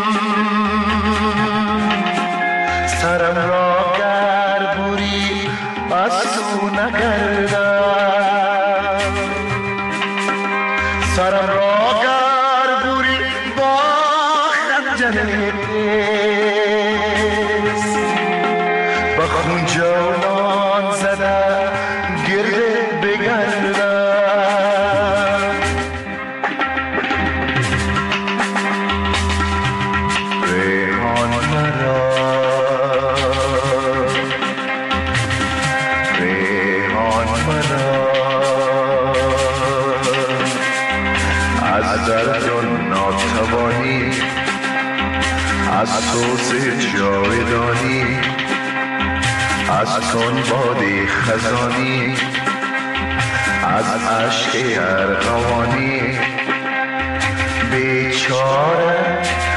[SPEAKER 9] سرم را گر بوری از تو نگردم، سرم را گر بوری با خنجر قیس با خون جولان زده گرده بگردم. ریحان مرا ریحان مرا از درد و ناتوانی، از سوز جاودانی، از تون بادی خزانی، از عشق ارغوانی بیچاره